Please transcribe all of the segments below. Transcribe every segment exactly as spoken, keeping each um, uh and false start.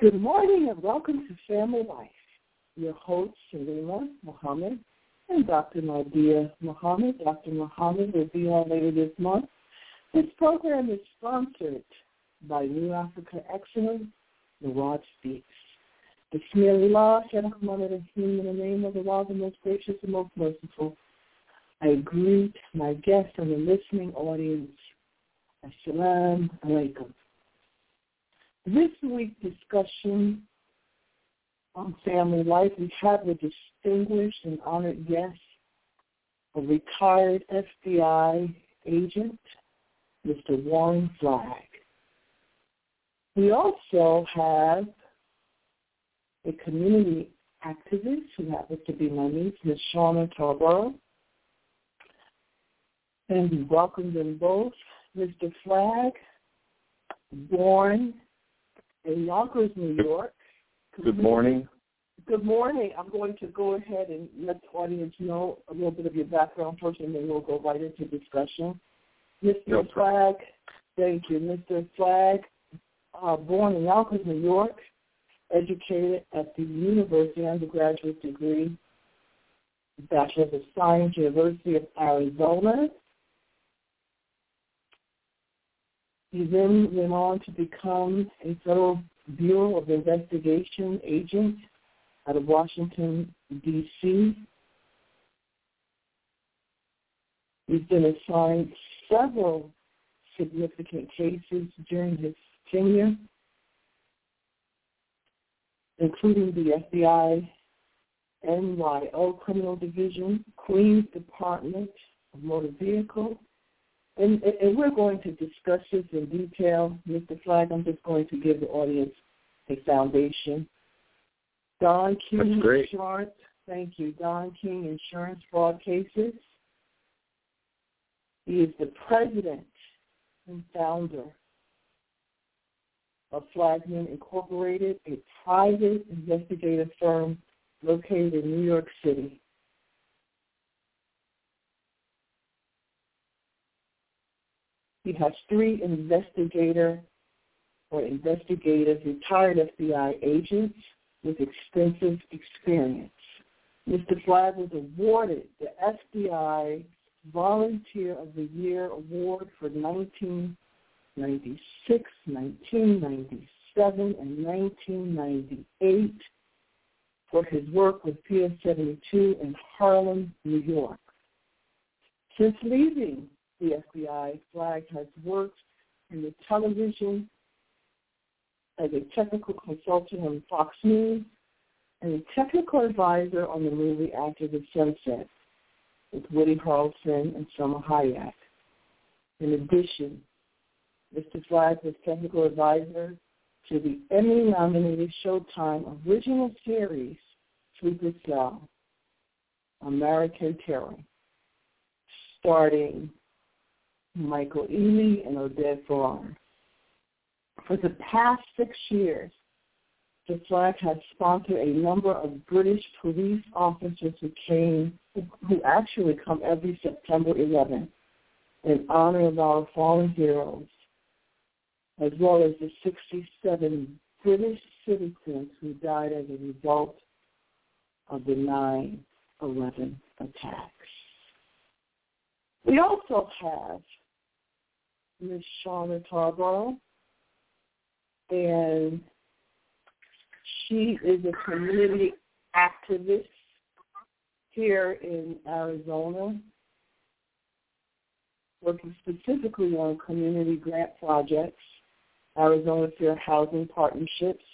Good morning and welcome to Family Life. Your hosts, Shalima Muhammad and Doctor Nadia Muhammad. Doctor Muhammad will be on later this month. This program is sponsored by New Africa Excellence, Nawad Speaks. Bismillah, Shadahman in the name of Allah, the most gracious and most merciful. I greet my guests and the listening audience. Assalamu alaikum. This week's discussion on family life, we have a distinguished and honored guest, a retired F B I agent, Mister Warren Flagg. We also have a community activist who happens to be my niece, Miz Shauna Tarboro. And we welcome them both. Mister Flagg, born in Yonkers, New York. Good morning. Good morning. I'm going to go ahead and let the audience know a little bit of your background first, and then we'll go right into discussion. Mister No Flagg, thank you. Mister Flagg, uh, born in Yonkers, New York, educated at the university, undergraduate degree, Bachelor of Science, University of Arizona. He then went on to become a Federal Bureau of Investigation agent out of Washington, D C He's been assigned several significant cases during his tenure, including the F B I N Y O Criminal Division, Queens Department of Motor Vehicle. And, and we're going to discuss this in detail. Mister Flagg, I'm just going to give the audience a foundation. Don King Insurance, thank you. Don King Insurance Fraud Cases. He is the president and founder of Flagman Incorporated, a private investigative firm located in New York City. He has three investigator or investigative retired F B I agents with extensive experience. Mister Flagg was awarded the F B I Volunteer of the Year Award for nineteen ninety-six, nineteen ninety-seven, and nineteen ninety-eight for his work with P S seventy-two in Harlem, New York. Since leaving the F B I, Flagg has worked in the television as a technical consultant on Fox News and a technical advisor on the movie After the Sunset with Woody Harrelson and Salma Hayek. In addition, Mister Flagg was technical advisor to the Emmy-nominated Showtime original series Sleepless in Seattle, American Terror, starring Michael Ealy and Oded Fehr. For the past six years, the Flagg has sponsored a number of British police officers who came, who actually come every September eleventh in honor of our fallen heroes, as well as the sixty-seven British citizens who died as a result of the nine eleven attacks. We also have Miz Shauna Tarboro, and she is a community activist here in Arizona, working specifically on community grant projects, Arizona Fair Housing Partnerships.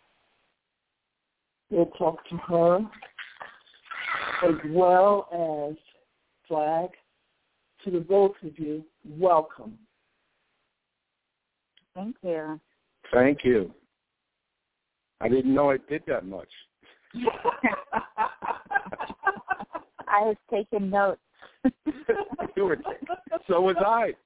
We'll talk to her, as well as Flagg. To the both of you, welcome. Thank you. Thank you. I didn't know it did that much. I was taking notes. You were, so was I.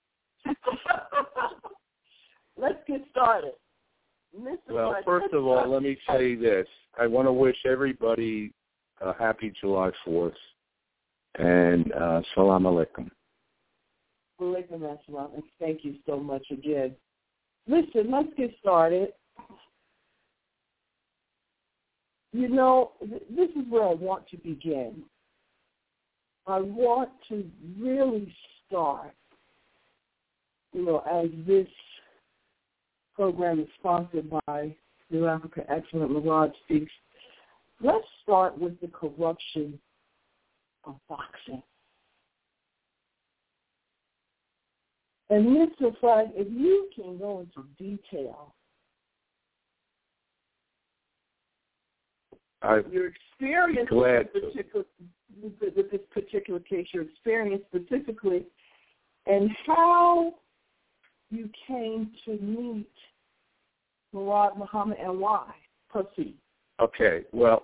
Let's get started. Mister Well, Flagg, first of all, let me say this. I want to wish everybody a happy July fourth and uh, salam alaikum. Alaikum assalam, and thank you so much again. Listen, let's get started. you know, th- this is where I want to begin. I want to really start, you know, as this program is sponsored by New Africa Excellent Murad Speaks. Let's start with the corruption of boxing. And Mister Flagg, if you can go into detail, I'd your experience glad with, particular, with, with this particular case, your experience specifically, and how you came to meet Murad Muhammad and why. Proceed. Okay, well,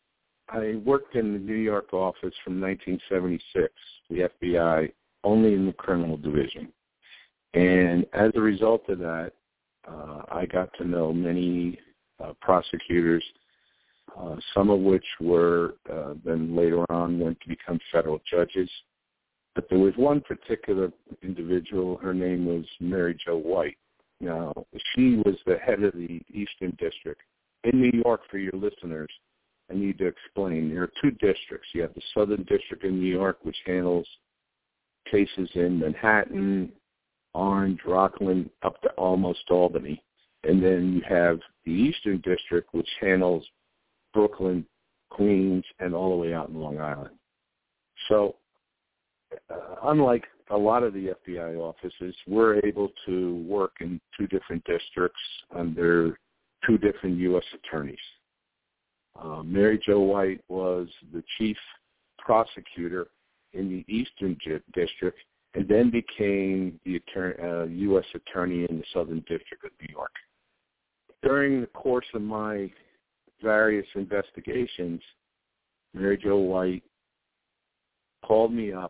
I worked in the New York office from nineteen seventy-six, the F B I, only in the criminal division. And as a result of that, uh, I got to know many uh, prosecutors, uh, some of which were uh, then later on went to become federal judges. But there was one particular individual, her name was Mary Jo White. Now, she was the head of the Eastern District. In New York, for your listeners, I need to explain, there are two districts. You have the Southern District in New York, which handles cases in Manhattan, Orange, Rockland, up to almost Albany. And then you have the Eastern District, which handles Brooklyn, Queens, and all the way out in Long Island. So uh, unlike a lot of the F B I offices, we're able to work in two different districts under two different U S attorneys. Uh, Mary Jo White was the chief prosecutor in the Eastern District and then became the attorney, uh, U S attorney in the Southern District of New York. During the course of my various investigations, Mary Jo White called me up.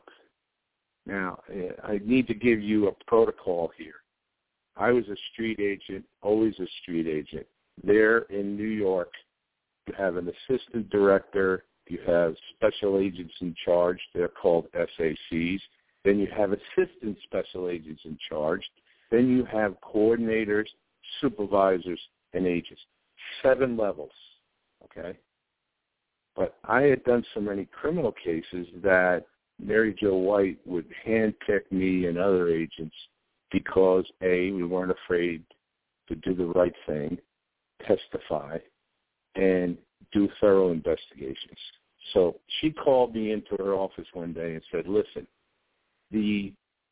Now, I need to give you a protocol here. I was a street agent, always a street agent. There in New York, you have an assistant director, you have special agents in charge, they're called S A Cs. Then you have assistant special agents in charge. Then you have coordinators, supervisors, and agents. Seven levels, okay? But I had done so many criminal cases that Mary Jo White would handpick me and other agents because, A, we weren't afraid to do the right thing, testify, and do thorough investigations. So she called me into her office one day and said, listen, the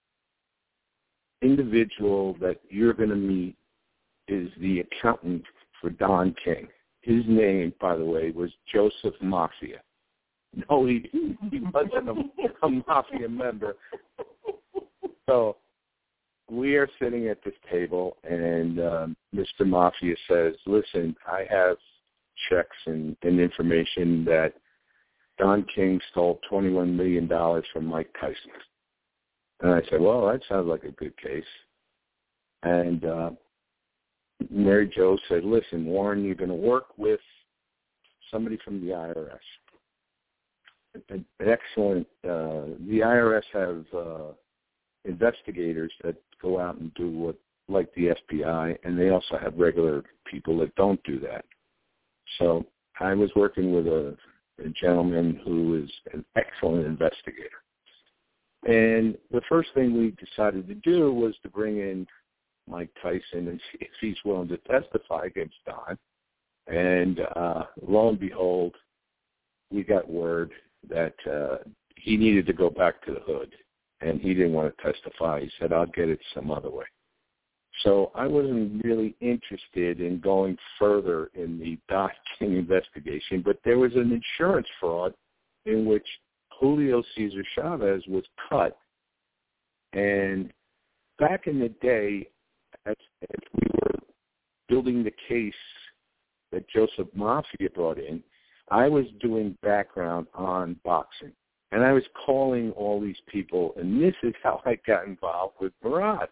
individual that you're going to meet is the accountant for Don King. His name, by the way, was Joseph Mafia. No, he, he wasn't a, a mafia member. So we are sitting at this table, and um, Mister Mafia says, listen, I have checks and, and information that Don King stole twenty-one million dollars from Mike Tyson. And I said, well, that sounds like a good case. And uh, Mary Jo said, listen, Warren, you're going to work with somebody from the I R S. An excellent, uh, the I R S have uh, investigators that go out and do what, like the F B I, and they also have regular people that don't do that. So I was working with a, a gentleman who is an excellent investigator. And the first thing we decided to do was to bring in Mike Tyson and see if he's willing to testify against Don. And uh, lo and behold, we got word that uh, he needed to go back to the hood, and he didn't want to testify. He said, I'll get it some other way. So I wasn't really interested in going further in the Don King investigation, but there was an insurance fraud in which Julio Cesar Chavez was cut. And back in the day, as, as we were building the case that Joseph Mafia brought in, I was doing background on boxing. And I was calling all these people, and this is how I got involved with Murad.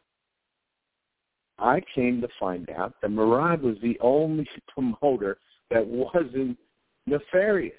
I came to find out that Murad was the only promoter that wasn't nefarious.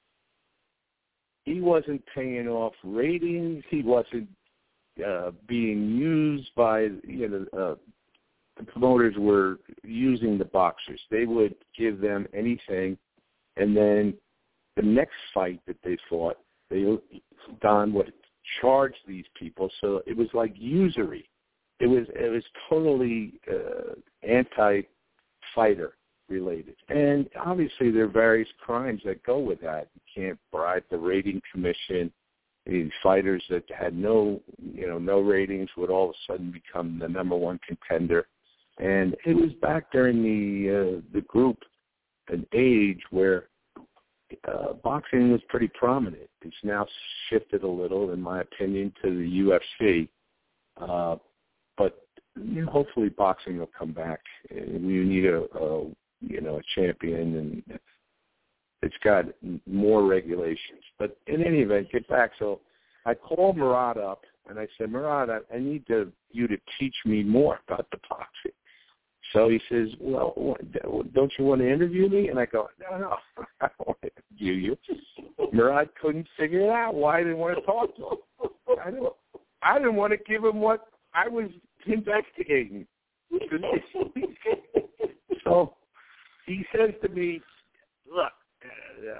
He wasn't paying off ratings. He wasn't uh, being used by, you know, uh, the promoters were using the boxers. They would give them anything And then the next fight that they fought, they Don would charge these people, so it was like usury. It was it was totally uh, anti-fighter related, and obviously there are various crimes that go with that. You can't bribe the rating commission. These fighters that had no you know no ratings would all of a sudden become the number one contender, and it was back during the uh, the group, an age where uh, boxing was pretty prominent. It's now shifted a little, in my opinion, to the U F C. Uh, But you know, hopefully, boxing will come back. We need a, a, you know, a champion, and it's got more regulations. But in any event, get back. So I called Murad up, and I said, Murad, I, I need to, you to teach me more about the boxing. So he says, well, don't you want to interview me? And I go, no, no, I don't want to interview you. Murad couldn't figure it out why I didn't want to talk to him. I didn't, I didn't want to give him what I was investigating. So he says to me, look, uh,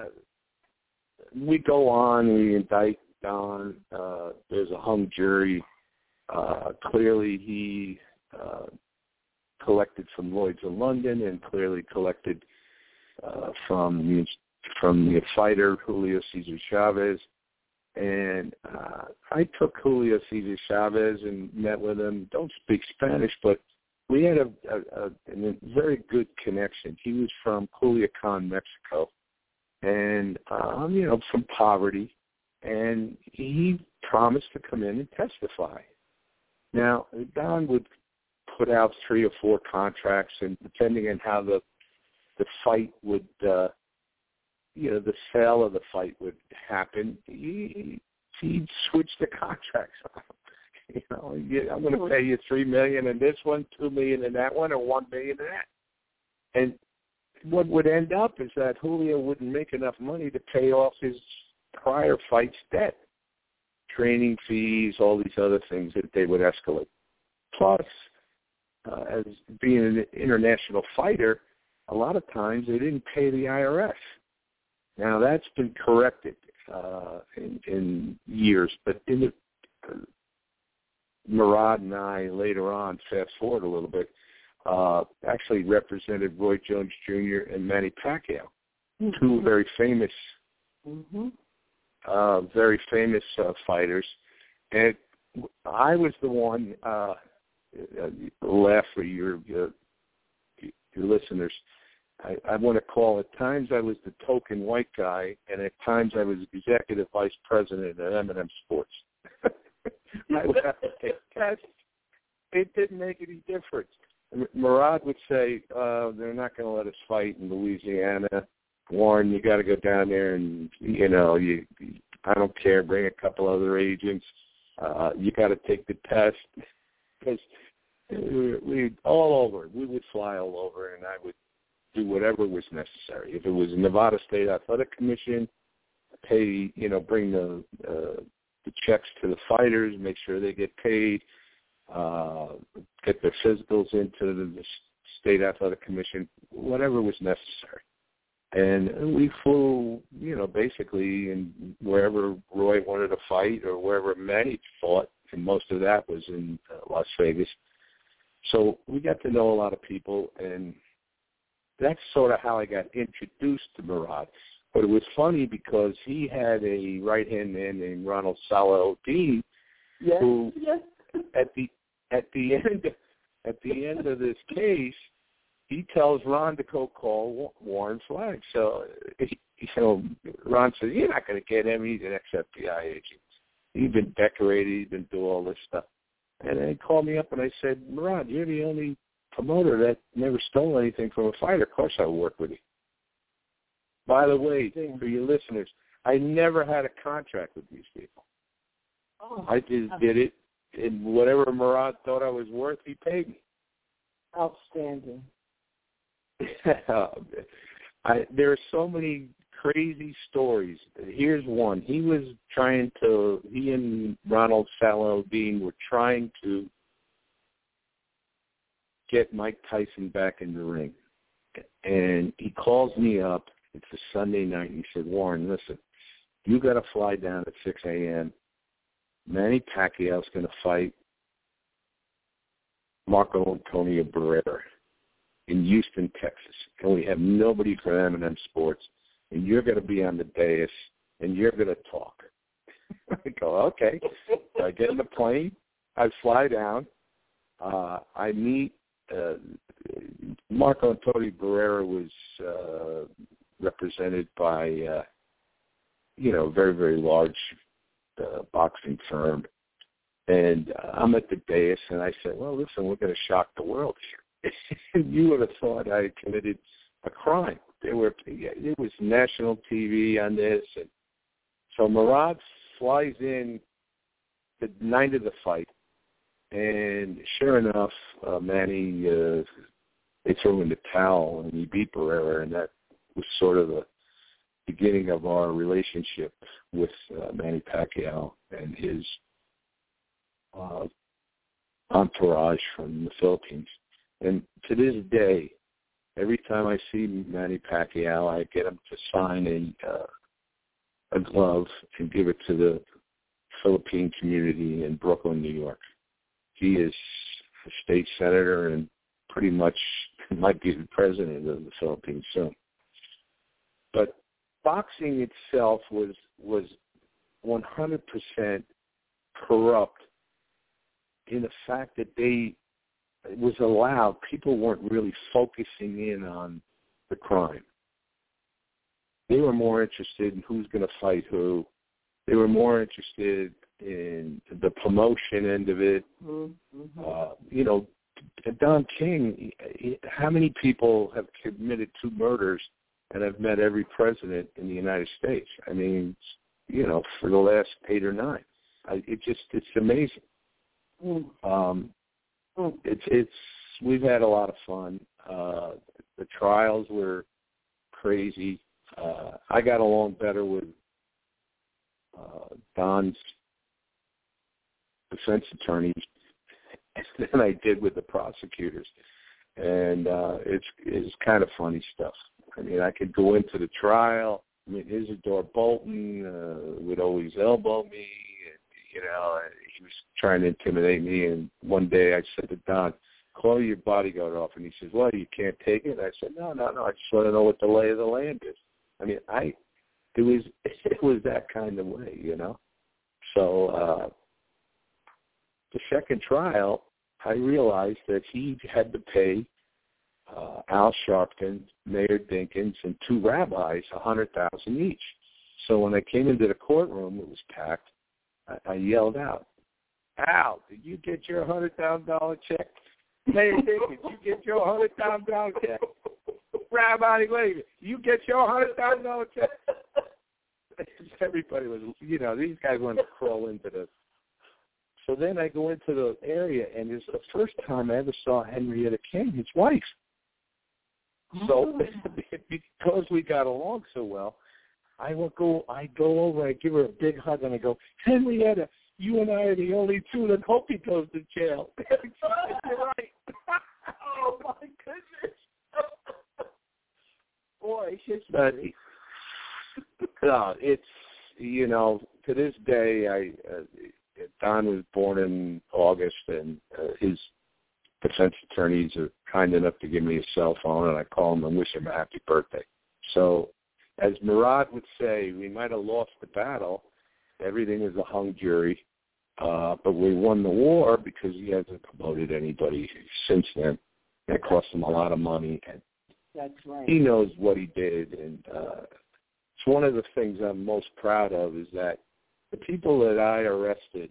we go on, we indict Don. Uh, there's a hung jury. Uh, clearly he uh, collected from Lloyd's of London and clearly collected uh, from, from the fighter Julio Cesar Chavez. And uh, I took Julio Cesar Chavez and met with him. Don't speak Spanish, but we had a, a, a, a very good connection. He was from Culiacan, Mexico, and um, you know, from poverty. And he promised to come in and testify. Now, Don would put out three or four contracts, and depending on how the the fight would. Uh, you know, the sale of the fight would happen, he, he'd switch the contracts on. You know, I'm going to pay you three million dollars in this one, two million dollars in that one, or one million dollars in that. And what would end up is that Julio wouldn't make enough money to pay off his prior fight's debt, training fees, all these other things that they would escalate. Plus, uh, as being an international fighter, a lot of times they didn't pay the I R S. Now, that's been corrected uh, in, in years, but in the, uh, Murad and I later on, fast forward a little bit, uh, actually represented Roy Jones Junior and Manny Pacquiao, mm-hmm. two very famous, mm-hmm. uh, very famous uh, fighters. And I was the one, uh, uh, laugh for your, your, your listeners, I, I want to call, at times I was the token white guy, and at times I was executive vice president at M and M Sports. I would have to take tests. It didn't make any difference. Murad would say, uh, they're not going to let us fight in Louisiana. Warren, you got to go down there and, you know, you, I don't care, bring a couple other agents. Uh, you got to take the test. Because we, we all over. We would fly all over, and I would do whatever was necessary. If it was Nevada State Athletic Commission, pay, you know, bring the uh, the checks to the fighters, make sure they get paid, uh, get their physicals into the State Athletic Commission, whatever was necessary. And we flew, you know, basically in wherever Roy wanted to fight or wherever Manny fought, and most of that was in uh, Las Vegas. So we got to know a lot of people, and that's sort of how I got introduced to Murad. But it was funny because he had a right-hand man named Ronald Salahuddin, yes, who yes. at the at the end at the end of this case, he tells Ron to go call Warren Flagg. So he, you know, Ron says, "You're not going to get him. He's an ex-F B I agent. He's been decorated. He's been doing all this stuff." And then he called me up and I said, "Murad, you're the only promoter that never stole anything from a fighter. Of course I will work with you." By the way, for your listeners, I never had a contract with these people. Oh. I just did it, and whatever Murad thought I was worth, he paid me. Outstanding. I, there are so many crazy stories. Here's one. He was trying to, he and Ronald Salahuddin were trying to get Mike Tyson back in the ring. And he calls me up. It's to Sunday night, and he said, Warren, listen, you got to fly down at six a.m. Manny Pacquiao's going to fight Marco Antonio Barrera in Houston, Texas, and we have nobody for M and M Sports, and you're going to be on the dais, and you're going to talk. I go, okay. So I get in the plane. I fly down. Uh, I meet uh, Marco Antonio Barrera was uh, represented by, uh, you know, a very, very large uh, boxing firm. And uh, I'm at the dais, and I said, well, listen, we're going to shock the world here. You would have thought I had committed a crime. There were it was national T V on this. And so Murad flies in the night of the fight, and sure enough, uh, Manny, uh, they threw in the towel, and he beat Barrera, and that was sort of the beginning of our relationship with uh, Manny Pacquiao and his uh, entourage from the Philippines. And to this day, every time I see Manny Pacquiao, I get him to sign a uh, a glove and give it to the Philippine community in Brooklyn, New York. He is a state senator and pretty much might be the president of the Philippines soon. But boxing itself was was one hundred percent corrupt in the fact that they it was allowed, people weren't really focusing in on the crime. They were more interested in who's going to fight who. They were more interested in the promotion end of it. Mm-hmm. Uh, you know, Don King, how many people have committed two murders and have met every president in the United States? I mean, you know, for the last eight or nine. I, it just, it's amazing. Mm. Um, It's it's we've had a lot of fun. Uh, the trials were crazy. Uh, I got along better with uh, Don's defense attorneys than I did with the prosecutors, and uh, it's it's kind of funny stuff. I mean, I could go into the trial. I mean, Isidore Bolton uh, would always elbow me. You know, he was trying to intimidate me, and one day I said to Don, call your bodyguard off, and he says, well, you can't take it? And I said, no, no, no, I just want to know what the lay of the land is. I mean, I, it was, it was that kind of way, you know. So uh, the second trial, I realized that he had to pay uh, Al Sharpton, Mayor Dinkins, and two rabbis one hundred thousand dollars each. So when I came into the courtroom, it was packed. I yelled out, Al, did you get your one hundred thousand dollars check? Mayor Dinkins, you get your one hundred thousand dollars check? Rabbi Levy, you get your one hundred thousand dollars check? Everybody was, you know, these guys wanted to crawl into the. So then I go into the area, and it's the first time I ever saw Henrietta King, his wife. So because we got along so well, I will go. I go over. I give her a big hug, and I go, Henrietta, you and I are the only two that hope he goes to jail. You're right. Oh my goodness, boy, it's but, no, it's you know to this day. I uh, Don was born in August, and uh, his defense attorneys are kind enough to give me a cell phone, and I call him and wish him a happy birthday. So. As Murad would say, we might have lost the battle. Everything is a hung jury. Uh, but we won the war because he hasn't promoted anybody since then. That cost him a lot of money. And That's right. He knows what he did. And uh, it's one of the things I'm most proud of is that the people that I arrested,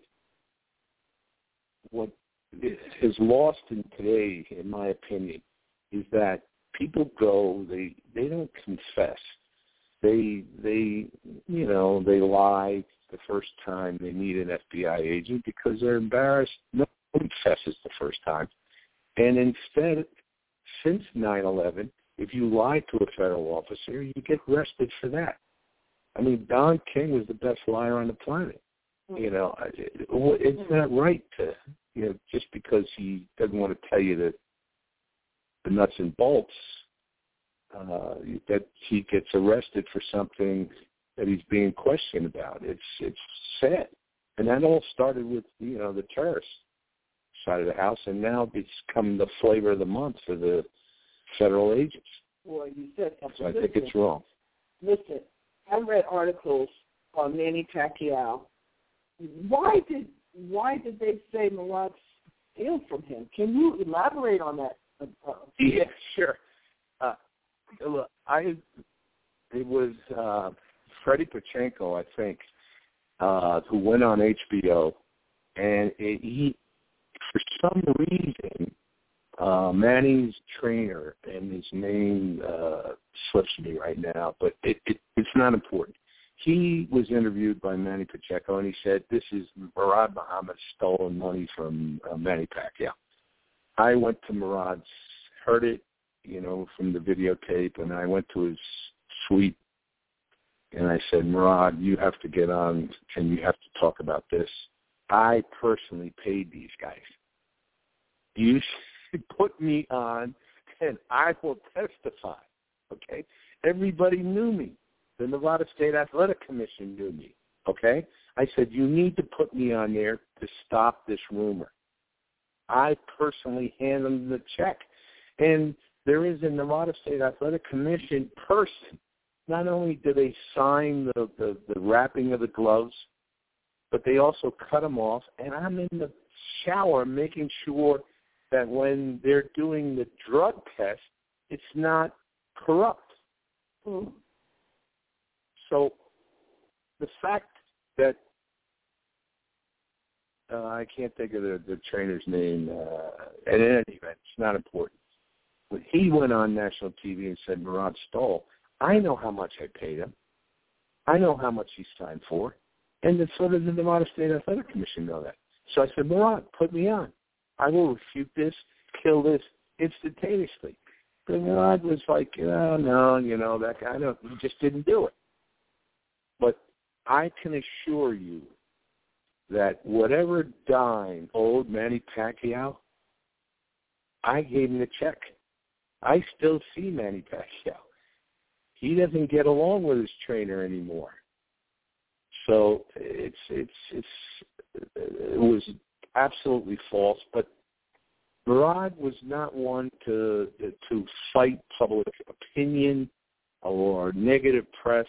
what is lost in today, in my opinion, is that people go, they they don't confess. They, they, you know, they lie the first time they meet an F B I agent because they're embarrassed. No one confesses the first time. And instead, since nine eleven, if you lie to a federal officer, you get arrested for that. I mean, Don King was the best liar on the planet. You know, it's not right to, you know, just because he doesn't want to tell you the, the nuts and bolts, uh, that he gets arrested for something that he's being questioned about. It's it's sad, and that all started with you know the terrorist side of the house, and now it's become the flavor of the month for the federal agents. Well, you said so I think it's wrong. Listen, I read articles on Manny Pacquiao. Why did why did they say Murad steal from him? Can you elaborate on that? Yeah, sure. Uh, look, I it was uh, Freddie Pachenko, I think, uh, who went on H B O, and it, he, for some reason, uh, Manny's trainer, and his name uh, slips me right now, but it, it, it's not important. He was interviewed by Manny Pacheco, and he said, this is Murad Muhammad stolen money from uh, Manny Pacquiao. I went to Murad's, heard it, you know, from the videotape, and I went to his suite, and I said, Murad, you have to get on, and you have to talk about this. I personally paid these guys. You should put me on, and I will testify, okay? Everybody knew me. The Nevada State Athletic Commission knew me, okay? I said, you need to put me on there to stop this rumor. I personally hand them the check. And there is a Nevada State Athletic Commission person. Not only do they sign the, the, the wrapping of the gloves, but they also cut them off. And I'm in the shower making sure that when they're doing the drug test, it's not corrupt. Mm. So the fact that Uh, I can't think of the, the trainer's name. Uh, at any event, it's not important. When he went on national T V and said Murad stole, I know how much I paid him. I know how much he signed for. And then so does the Nevada State Athletic Commission know that. So I said, Murad, put me on. I will refute this, kill this instantaneously. But Murad was like, oh, no, you know, that guy, no, he just didn't do it. But I can assure you that whatever dime owed Manny Pacquiao, I gave him the check. I still see Manny Pacquiao. He doesn't get along with his trainer anymore. So it's it's it's it was absolutely false. But Murad was not one to to fight public opinion or negative press.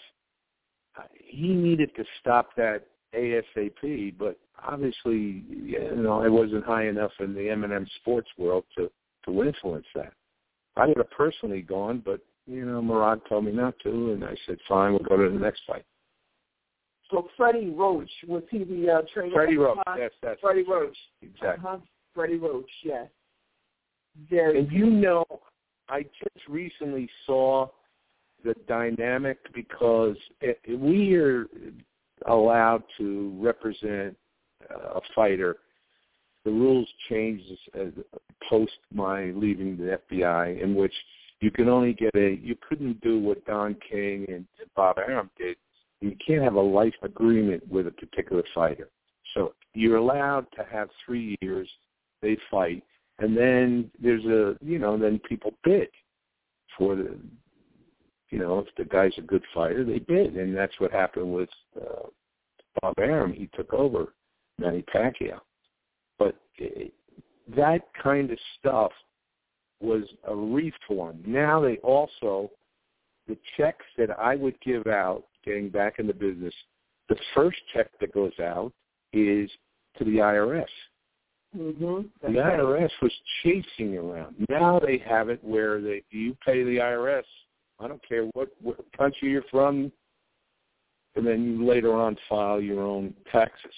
He needed to stop that ASAP, but obviously, you know, I wasn't high enough in the M and M sports world to, to influence that. I would have personally gone, but, you know, Murad told me not to, and I said, fine, we'll go to the next fight. So Freddie Roach, was he the uh, trainer? Freddie Roach, yes, that's Freddie Roach. Exactly. Uh-huh. Freddie Roach, yes. Very and you know, I just recently saw the dynamic because it, we are allowed to represent a fighter. The rules changed as, post my leaving the F B I, in which you can only get a, you couldn't do what Don King and Bob Arum did. You can't have a life agreement with a particular fighter. So you're allowed to have three years, they fight, and then there's a, you know, then people bid for the, you know, if the guy's a good fighter, they bid, and that's what happened with uh, Bob Arum. He took over Manny Pacquiao. But it, that kind of stuff was a reform. Now they also, the checks that I would give out, getting back in the business, the first check that goes out is to the I R S. Mm-hmm. The I R S was chasing around. Now they have it where they, you pay the I R S, I don't care what, what country you're from, and then you later on file your own taxes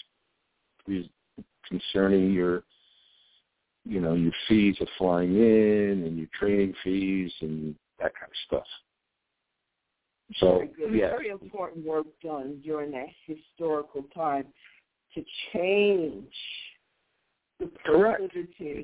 concerning your, you know, your fees of flying in and your training fees and that kind of stuff. So, very, yeah. very important work done during that historical time to change the proclivity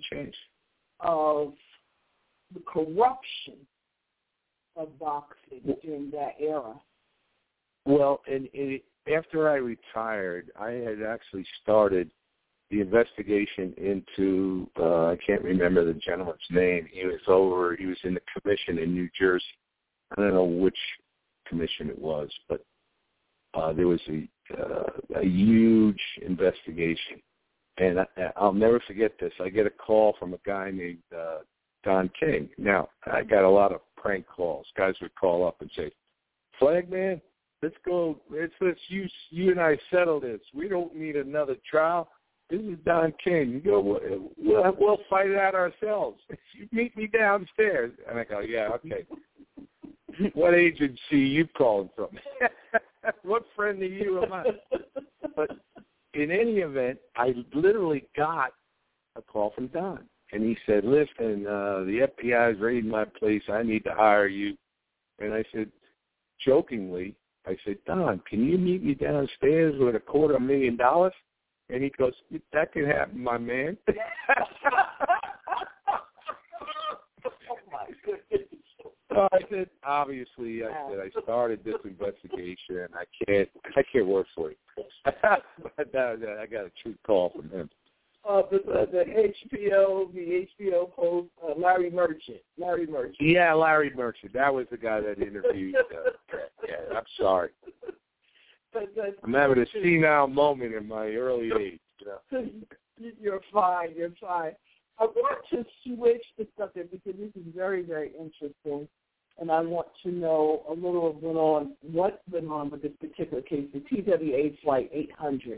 of the corruption of boxing during that era. Well, and, and after I retired, I had actually started the investigation into, uh, I can't remember the gentleman's name. He was over, he was in the commission in New Jersey. I don't know which commission it was, but uh, there was a, uh, a huge investigation. And I, I'll never forget this. I get a call from a guy named uh, Don King. Now, I got a lot of prank calls. Guys would call up and say, Flagman, let's go. Let's, let's you, you and I settle this. We don't need another trial. This is Don King. You go, we'll, we'll fight it out ourselves. You meet me downstairs. And I go, yeah, okay. What agency are you calling from? What friend of you am I? But in any event, I literally got a call from Don. And he said, listen, uh, the F B I is raiding my place. I need to hire you. And I said, jokingly, I said, Don, can you meet me downstairs with a quarter of a million dollars? And he goes, that can happen, my man. Oh, my goodness. So I said, obviously, I said, I started this investigation, and I can't, I can't work for you. But that, I got a true call from him. Uh, the, the, the H B O, the H B O host, uh, Larry Merchant. Larry Merchant. Yeah, Larry Merchant. That was the guy that interviewed. Uh, yeah, I'm sorry. But, but, I'm having a senile moment in my early age. You know? You're fine. You're fine. I want to switch the subject because this is very, very interesting, and I want to know a little of went on, what went on with this particular case, the T W A Flight eight hundred.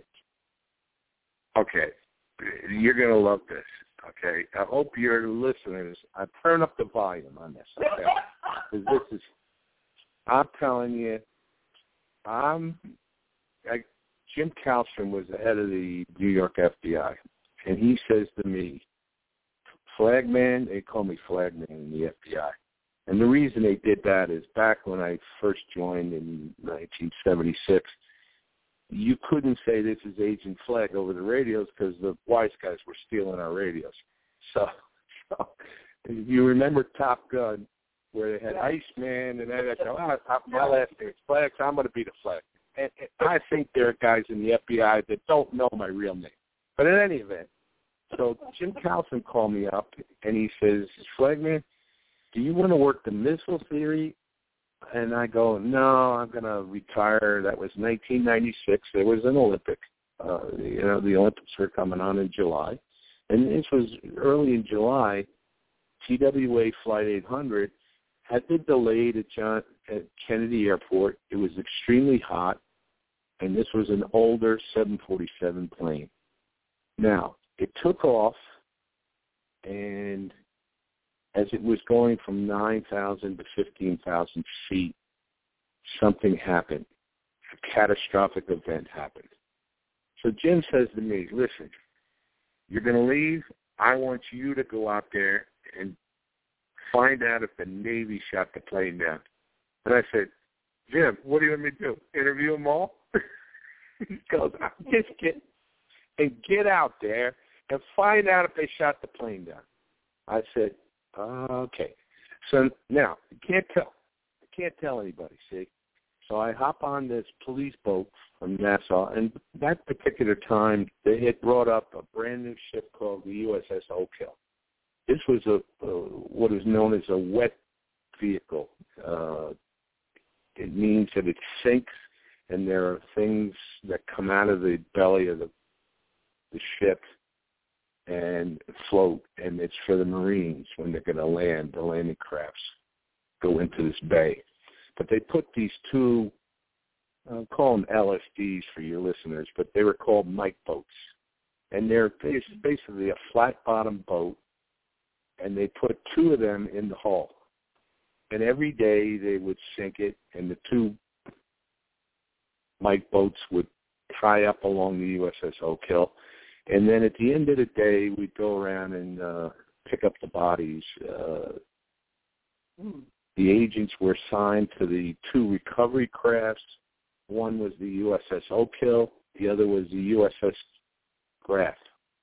Okay. You're going to love this, okay? I hope your listeners, I turn up the volume on this, okay? Because this is, I'm telling you, I'm, I, Jim Kallstrom was the head of the New York F B I, and he says to me, Flagman, they call me Flagman in the F B I. And the reason they did that is back when I first joined in nineteen seventy-six, you couldn't say this is Agent Flag over the radios because the wise guys were stealing our radios. So, so you remember Top Gun where they had Iceman and then I go, oh, my last name is Flag, so I'm going to be the Flag. And, and I think there are guys in the F B I that don't know my real name. But in any event, so Jim Kallstrom called me up and he says, Flagman, do you want to work the missile theory? And I go, no, I'm going to retire. That was nineteen ninety-six. There was an Olympic. Uh, you know, the Olympics were coming on in July. And this was early in July. T W A Flight eight hundred had been delayed at, John, at Kennedy Airport. It was extremely hot, and this was an older seven forty-seven plane. Now, it took off, and as it was going from nine thousand to fifteen thousand feet, something happened. A catastrophic event happened. So Jim says to me, listen, you're going to leave. I want you to go out there and find out if the Navy shot the plane down. And I said, Jim, what do you want me to do? Interview them all? He goes, just get, and get out there and find out if they shot the plane down. I said, okay. So now, you can't tell. I can't tell anybody, see? So I hop on this police boat from Nassau, and that particular time, they had brought up a brand-new ship called the U S S Oak Hill. This was a, a what is known as a wet vehicle. Uh, it means that it sinks, and there are things that come out of the belly of the, the ship and float, and it's for the Marines when they're going to land. The landing crafts go into this bay. But they put these two, I'll call them L S Ds for your listeners, but they were called Mike boats. And they're basically a flat-bottom boat, and they put two of them in the hull. And every day they would sink it, and the two Mike boats would tie up along the U S S Oak Hill. And then at the end of the day, we'd go around and uh, pick up the bodies. Uh, the agents were assigned to the two recovery crafts. One was the U S S Oak Hill. The other was the U S S Graf.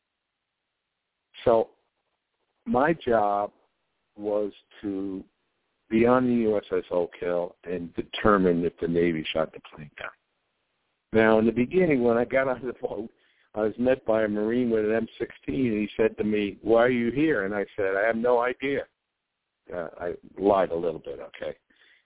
So my job was to be on the U S S Oak Hill and determine if the Navy shot the plane down. Now, in the beginning, when I got on the boat, I was met by a Marine with an M sixteen, and he said to me, why are you here? And I said, I have no idea. Uh, I lied a little bit, okay.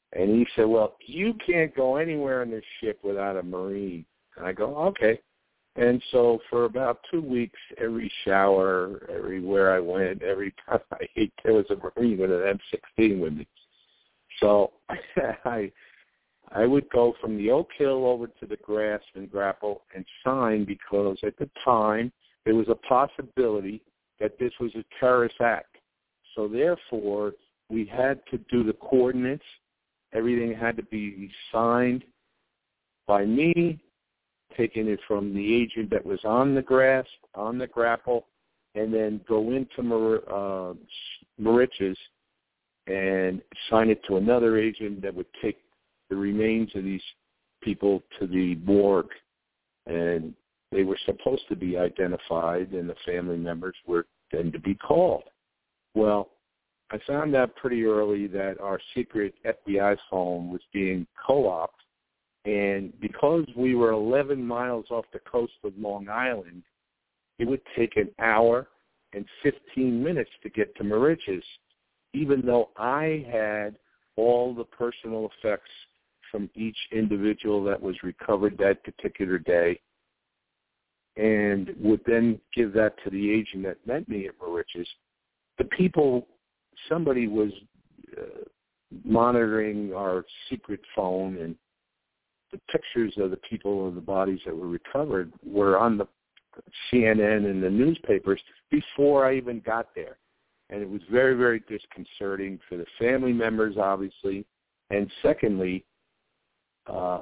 And he said, well, you can't go anywhere on this ship without a Marine. And I go, okay. And so for about two weeks, every shower, everywhere I went, every time I ate, there was a Marine with an M sixteen with me. So I I would go from the Oak Hill over to the Grasp and Grapple and sign, because at the time there was a possibility that this was a terrorist act. So therefore, we had to do the coordinates. Everything had to be signed by me, taking it from the agent that was on the Grasp, on the Grapple, and then go into Mar- uh, Mauritius and sign it to another agent that would take the remains of these people to the morgue. And they were supposed to be identified, and the family members were then to be called. Well, I found out pretty early that our secret F B I phone was being co-opted, and because we were eleven miles off the coast of Long Island, it would take an hour and fifteen minutes to get to Mauritius, even though I had all the personal effects from each individual that was recovered that particular day, and would then give that to the agent that met me at Mauritius. The people, somebody was uh, monitoring our secret phone, and the pictures of the people of the bodies that were recovered were on the C N N and the newspapers before I even got there. And it was very, very disconcerting for the family members, obviously. And secondly, uh,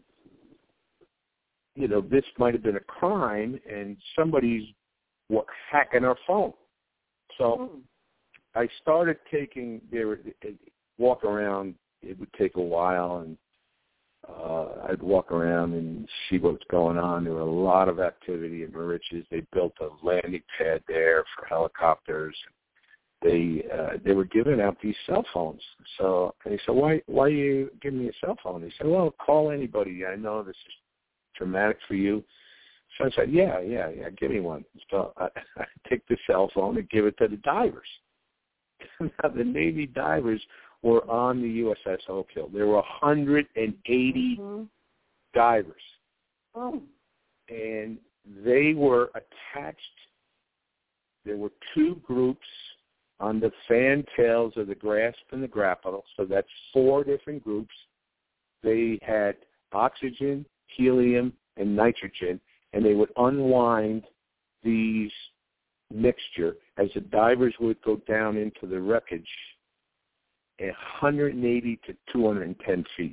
you know, this might have been a crime, and somebody's hacking our phone. So I started taking, they were, walk around, it would take a while, and uh, I'd walk around and see what's going on. There were a lot of activity in Mauritius. They built a landing pad there for helicopters. They uh, they were giving out these cell phones. So they said, why why are you giving me a cell phone? They said, well, call anybody. I know this is traumatic for you. So I said, yeah, yeah, yeah, give me one. So I, I take the cell phone and give it to the divers. Now, the Navy divers were on the U S S Oak Hill. There were one hundred eighty mm-hmm. divers. Oh. And they were attached. There were two groups on the fantails of the Grasp and the Grapple, so that's four different groups. They had oxygen, helium, and nitrogen, and they would unwind these mixture as the divers would go down into the wreckage at one hundred eighty to two hundred ten feet.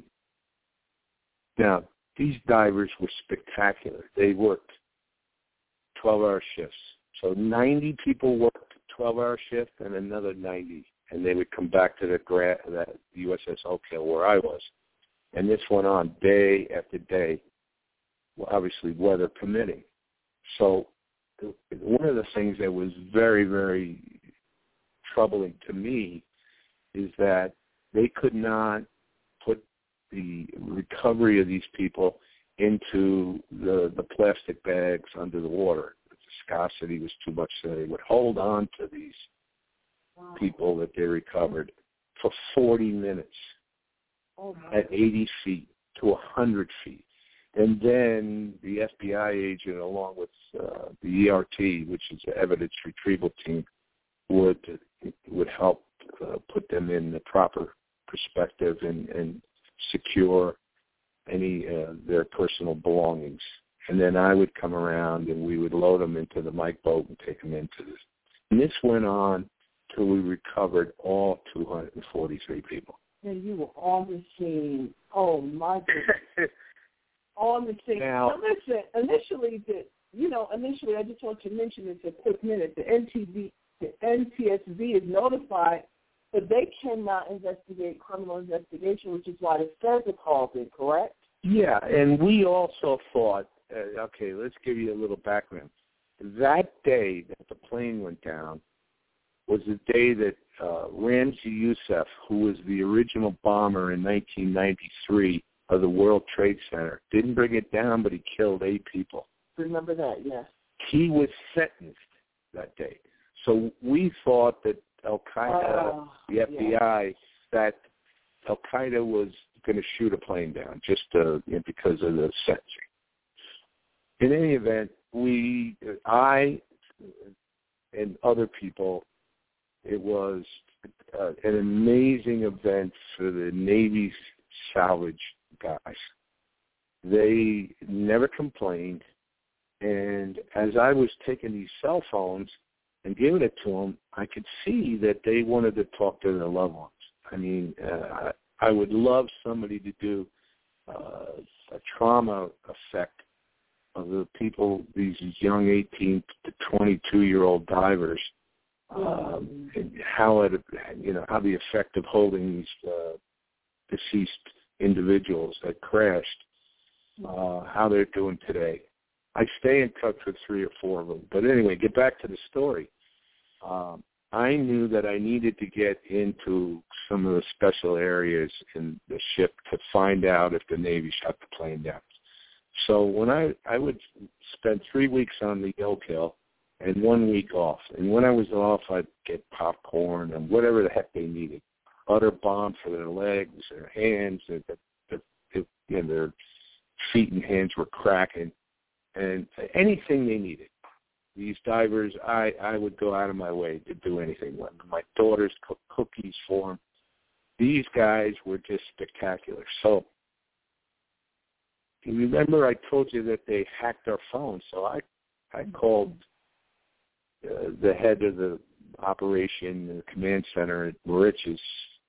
Now, these divers were spectacular. They worked twelve-hour shifts. So ninety people worked twelve-hour shift and another ninety, and they would come back to the gra- that U S S Oak Hill where I was. And this went on day after day, well, obviously weather permitting. So one of the things that was very, very troubling to me is that they could not put the recovery of these people into the, the plastic bags under the water. The viscosity was too much, so they would hold on to these wow. people that they recovered for forty minutes oh, at eighty feet to one hundred feet. And then the F B I agent, along with uh, the E R T, which is the evidence retrieval team, would would help uh, put them in the proper perspective and, and secure any uh, their personal belongings. And then I would come around and we would load them into the Mike boat and take them into this. And this went on till we recovered all two hundred forty-three people. And you were on the scene. Oh, my goodness. On the scene. Now, now listen, initially, the, you know, initially, I just want to mention this a quick minute. The N T V, the N T S B is notified, but they cannot investigate criminal investigation, which is why the Feds are called in, correct? Yeah, and we also thought, uh, okay, let's give you a little background. That day that the plane went down was the day that uh, Ramzi Youssef, who was the original bomber in nineteen ninety-three of the World Trade Center, didn't bring it down, but he killed eight people. Remember that, yes. He was sentenced that day. So we thought that Al-Qaeda, uh, the F B I, yeah. that Al-Qaeda was going to shoot a plane down just uh, you know, because of the sentencing. In any event, we, I and other people, it was uh, an amazing event for the Navy's salvage guys. They never complained, and as I was taking these cell phones and giving it to them, I could see that they wanted to talk to their loved ones. I mean, uh, I would love somebody to do uh, a trauma effect of the people, these young eighteen to twenty-two-year-old divers, um, and how it, you know, how the effect of holding these uh, deceased individuals that crashed, uh, how they're doing today. I stay in touch with three or four of them. But anyway, get back to the story. Um, I knew that I needed to get into some of the special areas in the ship to find out if the Navy shot the plane down. So when I, I would spend three weeks on the Oak Hill and one week off. And when I was off, I'd get popcorn and whatever the heck they needed. Butter bomb for their legs, their hands, their, their, their, you know, their feet and hands were cracking, and anything they needed. These divers, I, I would go out of my way to do anything with them. My daughters cooked cookies for them. These guys were just spectacular. So you remember I told you that they hacked our phones, so I, I called uh, the head of the operation in the command center at Mauritius.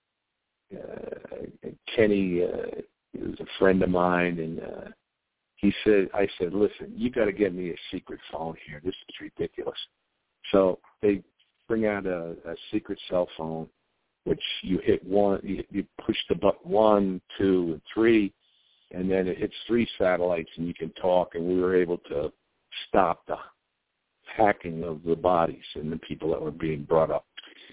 Uh, Kenny uh, is a friend of mine, and uh, he said, I said, listen, you got to get me a secret phone here. This is ridiculous. So they bring out a, a secret cell phone, which you hit one, you, you push the button one, two, and three, and then it hits three satellites, and you can talk, and we were able to stop the hacking of the bodies and the people that were being brought up.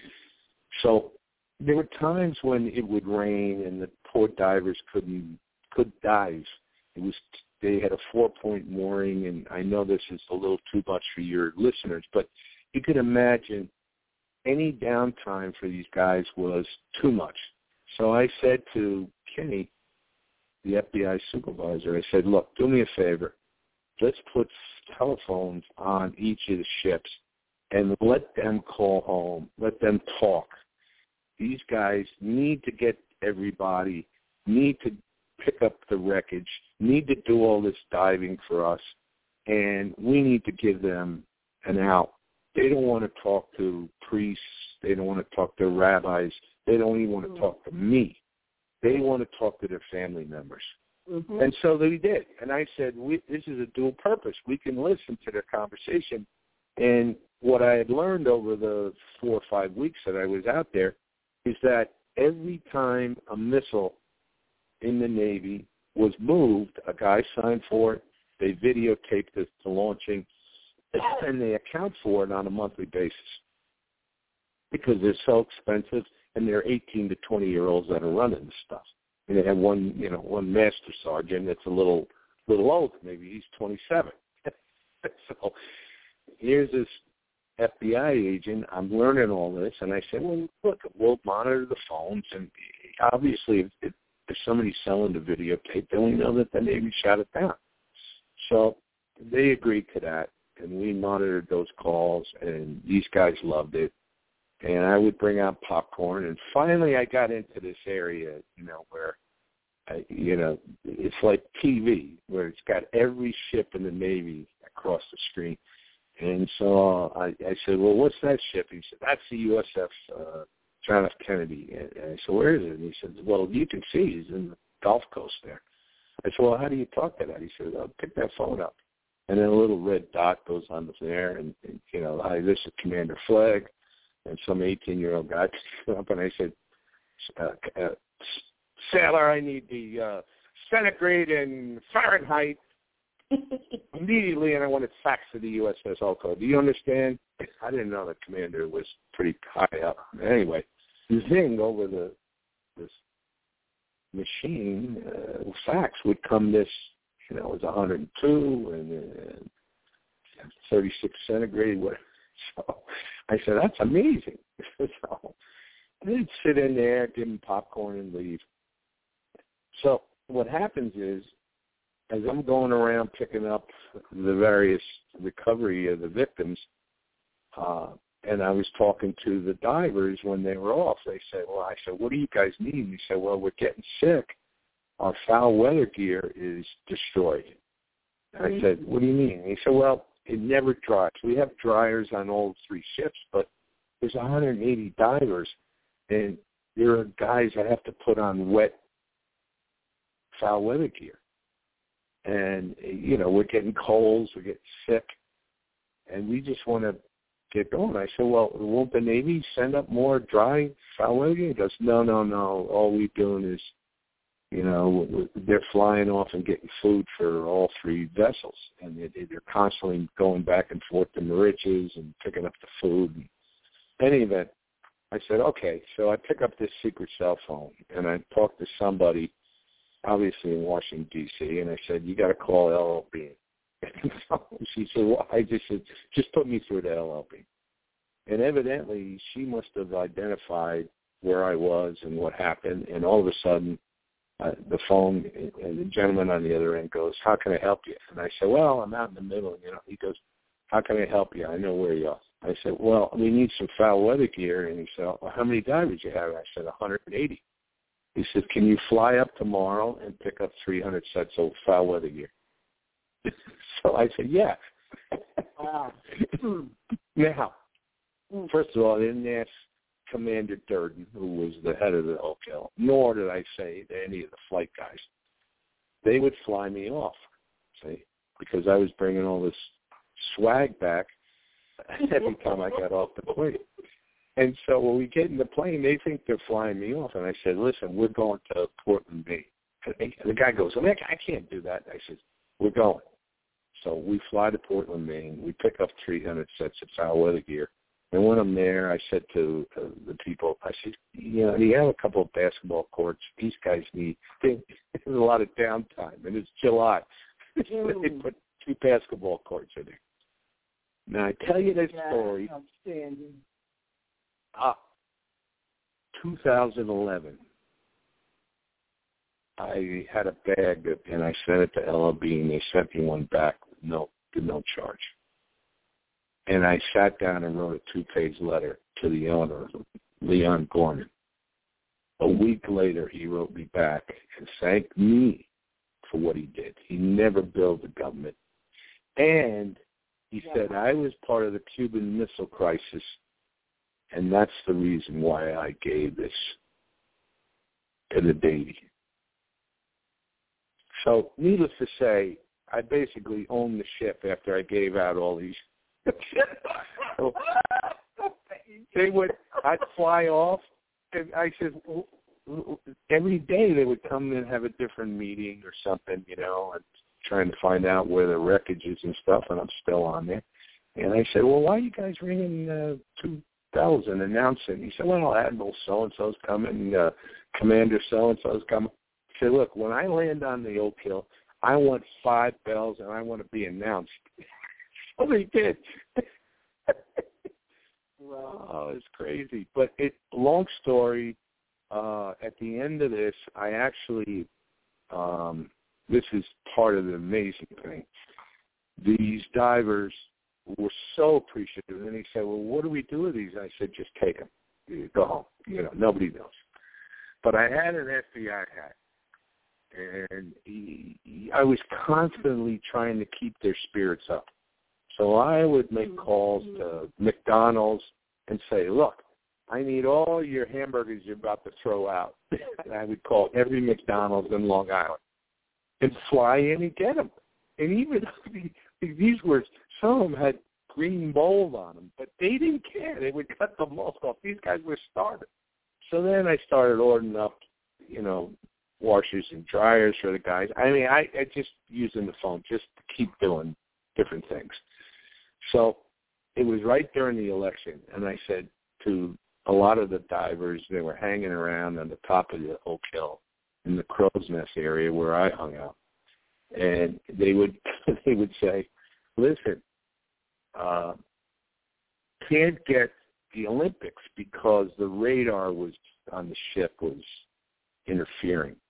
So there were times when it would rain and the poor divers couldn't could dive. It was they had a four-point mooring, and I know this is a little too much for your listeners, but you could imagine any downtime for these guys was too much. So I said to Kenny, the F B I supervisor, I said, look, do me a favor. Let's put telephones on each of the ships and let them call home. Let them talk. These guys need to get everybody, need to pick up the wreckage, need to do all this diving for us, and we need to give them an out. They don't want to talk to priests. They don't want to talk to rabbis. They don't even want to talk to me. They want to talk to their family members. Mm-hmm. And so they did. And I said, we, this is a dual purpose. We can listen to their conversation. And what I had learned over the four or five weeks that I was out there is that every time a missile in the Navy was moved, a guy signed for it, they videotaped the, the launching, and they account for it on a monthly basis because they're so expensive, and they're eighteen to twenty-year-olds that are running this stuff. And they have one, you know, one master sergeant that's a little, little old. Maybe he's twenty-seven. So here's this F B I agent. I'm learning all this, and I said, well, look, we'll monitor the phones, and obviously, if, if, if somebody's selling the videotape, then we know that the Navy shot it down. So they agreed to that, and we monitored those calls, and these guys loved it. And I would bring out popcorn, and finally I got into this area, you know, where, I, you know, it's like T V, where it's got every ship in the Navy across the screen. And so uh, I, I said, well, what's that ship? He said, that's the U S S uh, John F. Kennedy. And I said, where is it? And he said, well, you can see he's in the Gulf Coast there. I said, well, how do you talk to that? He said, oh, pick that phone up. And then a little red dot goes on there, and, and you know, hi, this is Commander Flegg. And some eighteen-year-old guy came up, and I said, uh, uh, sailor, I need the uh, centigrade and Fahrenheit immediately, and I want it faxed to the U S S Ulco. Do you understand? I didn't know the commander was pretty high up. Anyway, zing over the this machine, uh, fax would come this, you know, it was one hundred two and uh, thirty-six centigrade, whatever. So I said, that's amazing. So they'd sit in there, give them popcorn, and leave. So what happens is, as I'm going around picking up the various recovery of the victims, uh, and I was talking to the divers when they were off, they said, well, I said, what do you guys need? He said, well, we're getting sick. Our foul weather gear is destroyed. And I said, what do you mean? And he said, well, it never dries. We have dryers on all three ships, but there's one hundred eighty divers, and there are guys that have to put on wet foul weather gear. And, you know, we're getting colds, we're getting sick, and we just want to get going. I said, well, won't the Navy send up more dry foul weather gear? He goes, no, no, no. All we're doing is, you know, they're flying off and getting food for all three vessels, and they're constantly going back and forth to Mauritius and picking up the food. In any event, I said, okay. So I pick up this secret cell phone, and I talk to somebody, obviously in Washington, D C, and I said, you got to call L L B. She said, well, I just said, just put me through to L L B. And evidently, she must have identified where I was and what happened, and all of a sudden, uh, the phone, and the gentleman on the other end goes, how can I help you? And I said, well, I'm out in the middle. You know, he goes, how can I help you? I know where you are. I said, well, we need some foul weather gear. And he said, well, how many divers do you have? I said, one hundred eighty. He said, can you fly up tomorrow and pick up three hundred sets of foul weather gear? So I said, yeah. Wow. Now, first of all, I didn't ask Commander Durden, who was the head of the Oak Hill, nor did I say to any of the flight guys. They would fly me off, see, because I was bringing all this swag back every time I got off the plane. And so when we get in the plane, they think they're flying me off. And I said, listen, we're going to Portland, Maine. And the guy goes, well, I can't do that. I said, we're going. So we fly to Portland, Maine. We pick up three hundred sets of foul weather gear. And when I'm there, I said to uh, the people, I said, you know, you have a couple of basketball courts. These guys need, they, there's a lot of downtime, and it's July. So they put two basketball courts in there. Now, I tell you this yeah, story. Outstanding. Ah, two thousand eleven. I had a bag, and I sent it to L L B, and they sent me one back with no, with no charge. And I sat down and wrote a two-page letter to the owner, Leon Gorman. A week later, he wrote me back and thanked me for what he did. He never billed the government. And he yeah. said, I was part of the Cuban Missile Crisis, and that's the reason why I gave this to the Navy. So, needless to say, I basically owned the ship after I gave out all these. So they would, I'd fly off, and I said, every day they would come and have a different meeting or something, you know, and trying to find out where the wreckage is and stuff, and I'm still on there. And I said, well, why are you guys ringing uh, two bells and announcing? He said, well, Admiral so-and-so's coming, uh, Commander so-and-so's coming. I said, look, when I land on the Oak Hill, I want five bells, and I want to be announced. Oh, they did. Wow. Oh, it's crazy. But it, long story, uh, at the end of this, I actually, um, this is part of the amazing thing. These divers were so appreciative. And he said, well, what do we do with these? I said, just take them. You go home. You know, nobody knows. But I had an F B I hat. And he, he, I was constantly trying to keep their spirits up. So I would make calls to McDonald's and say, look, I need all your hamburgers you're about to throw out. And I would call every McDonald's in Long Island and fly in and get them. And even these were, some of them had green mold on them, but they didn't care. They would cut the mold off. These guys were starving. So then I started ordering up, you know, washers and dryers for the guys. I mean, I, I just using the phone just to keep doing different things. So it was right during the election, and I said to a lot of the divers, they were hanging around on the top of the Oak Hill in the Crow's Nest area where I hung out, and they would they would say, listen, uh, can't get the Olympics because the radar was on the ship was interfering.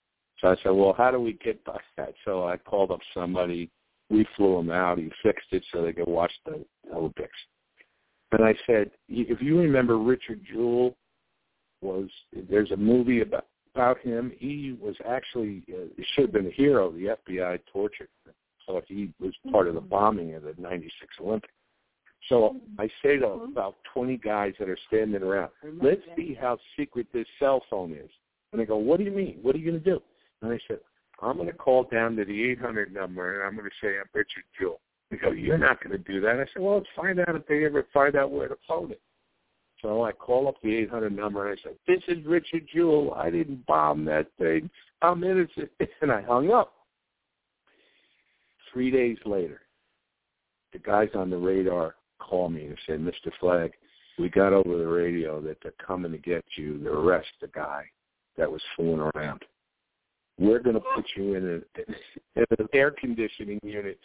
So I said, well, how do we get by that? So I called up somebody. We flew him out. He fixed it so they could watch the Olympics. And I said, if you remember Richard Jewell, was there's a movie about, about him. He was actually, uh, he should have been a hero. The F B I tortured him. So he was part of the bombing of the ninety-six Olympics. So I say to about twenty guys that are standing around, let's see how secret this cell phone is. And they go, what do you mean? What are you going to do? And I said, I'm going to call down to the eight hundred number, and I'm going to say I'm Richard Jewell. They go, you're not going to do that. I said, well, let's find out if they ever find out where to phone it. So I call up the eight hundred number, and I said, this is Richard Jewell. I didn't bomb that thing. I'm innocent. And I hung up. Three days later, the guys on the radar call me and say, Mister Flagg, we got over the radio that they're coming to get you to arrest the guy that was fooling around. We're going to put you in, a, in an air conditioning unit.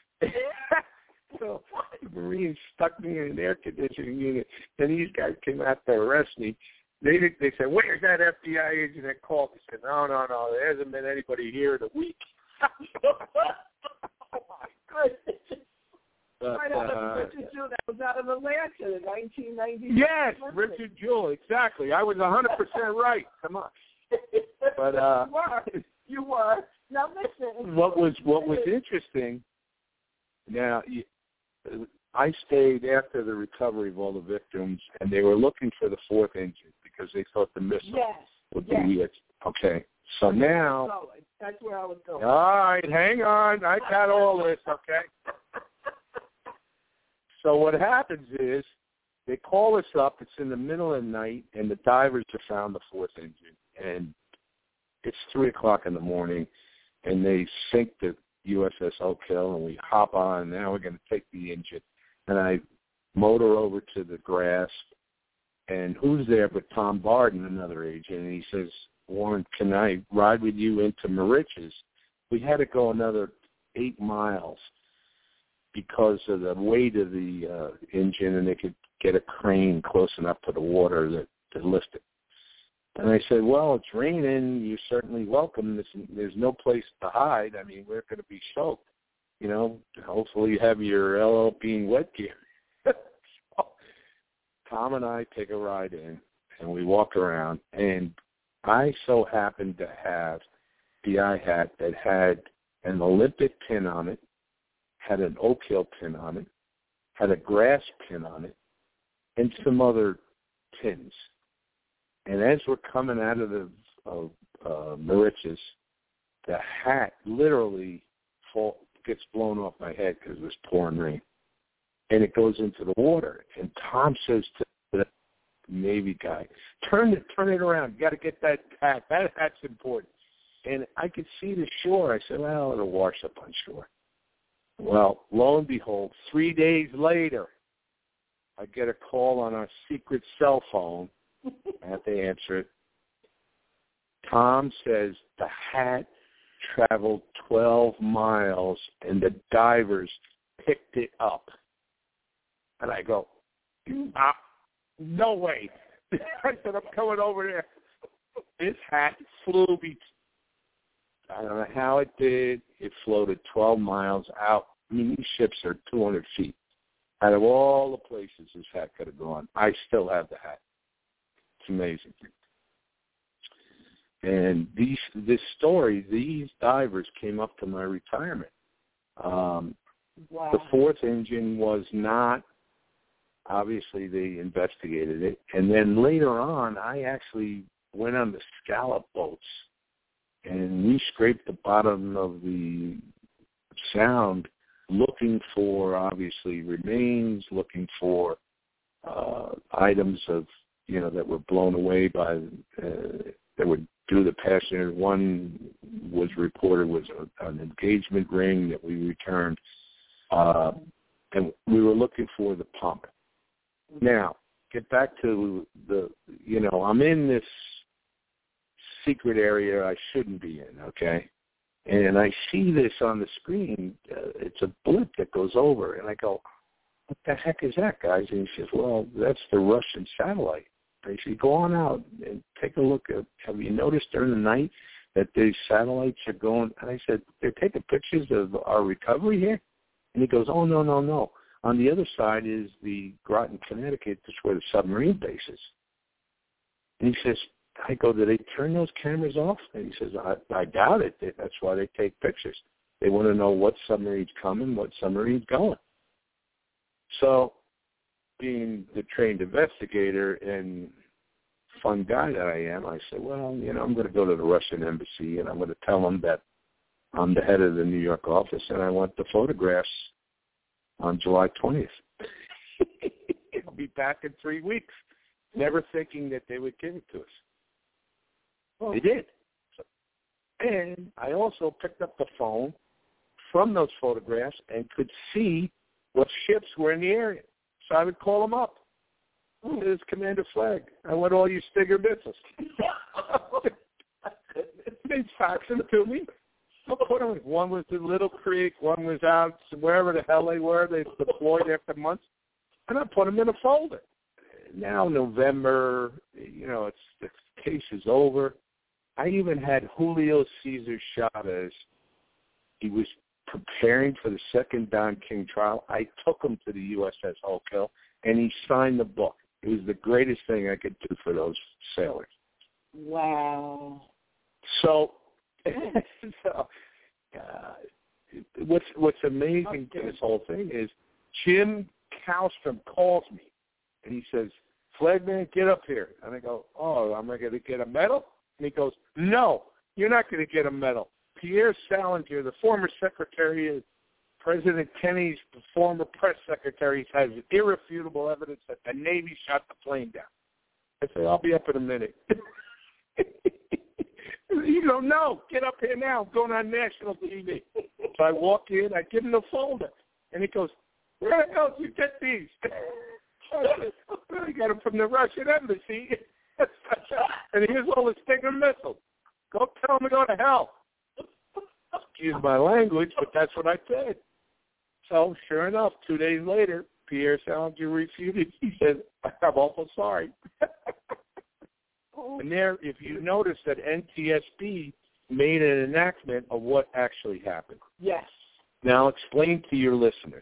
So the Marines stuck me in an air conditioning unit, and these guys came out to arrest me. They they said, where's that F B I agent that called? I said, no, no, no, there hasn't been anybody here in a week. Oh, my goodness. But, right out uh, of Richard Jewell. That was out of Atlanta in nineteen ninety. Yes, Richard Jewell, exactly. I was one hundred percent right. Come on. But uh, you were. You were. Now listen. What was what was interesting? Now, I stayed after the recovery of all the victims, and they were looking for the fourth engine because they thought the missile yes. would yes. be it. Okay. So now. That's where I was going. All right, hang on. I got all this. Okay. So what happens is they call us up. It's in the middle of the night, and the divers have found the fourth engine. And it's three o'clock in the morning, and they sink the U S S Oak Hill, and we hop on. Now we're going to take the engine. And I motor over to the Grasp, and who's there but Tom Barden, another agent, and he says, Warren, can I ride with you into Moriches? We had to go another eight miles because of the weight of the uh, engine, and they could get a crane close enough to the water that to lift it. And I said, well, it's raining. You're certainly welcome. There's, there's no place to hide. I mean, we're going to be soaked. You know, hopefully you have your L L Bean wet gear. So Tom and I take a ride in, and we walk around, and I so happened to have the I hat that had an Olympic pin on it, had an Oak Hill pin on it, had a grass pin on it, and some other pins. And as we're coming out of the of, uh, Moriches, the hat literally fall, gets blown off my head because it was pouring rain. And it goes into the water. And Tom says to the Navy guy, turn it, turn it around. You got to get that hat. That hat's important. And I could see the shore. I said, well, it'll wash up on shore. Well, lo and behold, three days later, I get a call on our secret cell phone. I have to answer it. Tom says the hat traveled twelve miles and the divers picked it up. And I go, ah, no way. I said, I'm coming over there. This hat flew me. I don't know how it did. It floated twelve miles out. I mean, these ships are two hundred feet. Out of all the places this hat could have gone, I still have the hat. It's amazing. And these, this story, these divers came up to my retirement. Um, wow. The fourth engine was not, obviously they investigated it. And then later on, I actually went on the scallop boats, and we scraped the bottom of the Sound looking for, obviously, remains, looking for uh, items of, you know, that were blown away by, uh, that would do the passenger. One was reported was a, an engagement ring that we returned, uh, and we were looking for the pump. Now, get back to the, you know, I'm in this secret area I shouldn't be in, okay? And I see this on the screen. Uh, it's a blip that goes over, and I go, what the heck is that, guys? And he says, well, that's the Russian satellite. I said, go on out and take a look. At, have you noticed during the night that these satellites are going. And I said, they're taking pictures of our recovery here? And he goes, oh, no, no, no. On the other side is the Groton, Connecticut, that's where the submarine base is. And he says, I go, do they turn those cameras off? And he says, I, I doubt it. That's why they take pictures. They want to know what submarine's coming, what submarine's going. So, being the trained investigator and fun guy that I am, I said, well, you know, I'm going to go to the Russian embassy and I'm going to tell them that I'm the head of the New York office and I want the photographs on July twentieth. I'll be back in three weeks, never thinking that they would give it to us. Well, they did. And I also picked up the phone from those photographs and could see what ships were in the area. So I would call them up. Oh, there's Commander Flag. I want all you Stinger missiles. They faxed them to me. One was in Little Creek. One was out wherever the hell they were. They deployed after months. And I put them in a folder. Now November, you know, it's the case is over. I even had Julio Cesar Chavez. He was preparing for the second Don King trial. I took him to the U S S Hulk Hill, and he signed the book. It was the greatest thing I could do for those sailors. Wow. So, so uh, what's what's amazing to this whole thing is Jim Kallstrom calls me, and he says, Flagman, get up here. And I go, oh, am I going to get a medal? And he goes, no, you're not going to get a medal. Pierre Salinger, the former secretary of President Kennedy's former press secretary, has irrefutable evidence that the Navy shot the plane down. I say, I'll be up in a minute. You go, no, get up here now. I'm going on national T V. So I walk in, I give him the folder, and he goes, where the hell did you get these? I got them from the Russian embassy. And here's all the Stinger missiles. Go tell them to go to hell. Excuse my language, but that's what I said. So, sure enough, two days later, Pierre Salinger refuted. He said, I'm awful sorry. And there, if you notice that N T S B made an enactment of what actually happened. Yes. Now, explain to your listeners.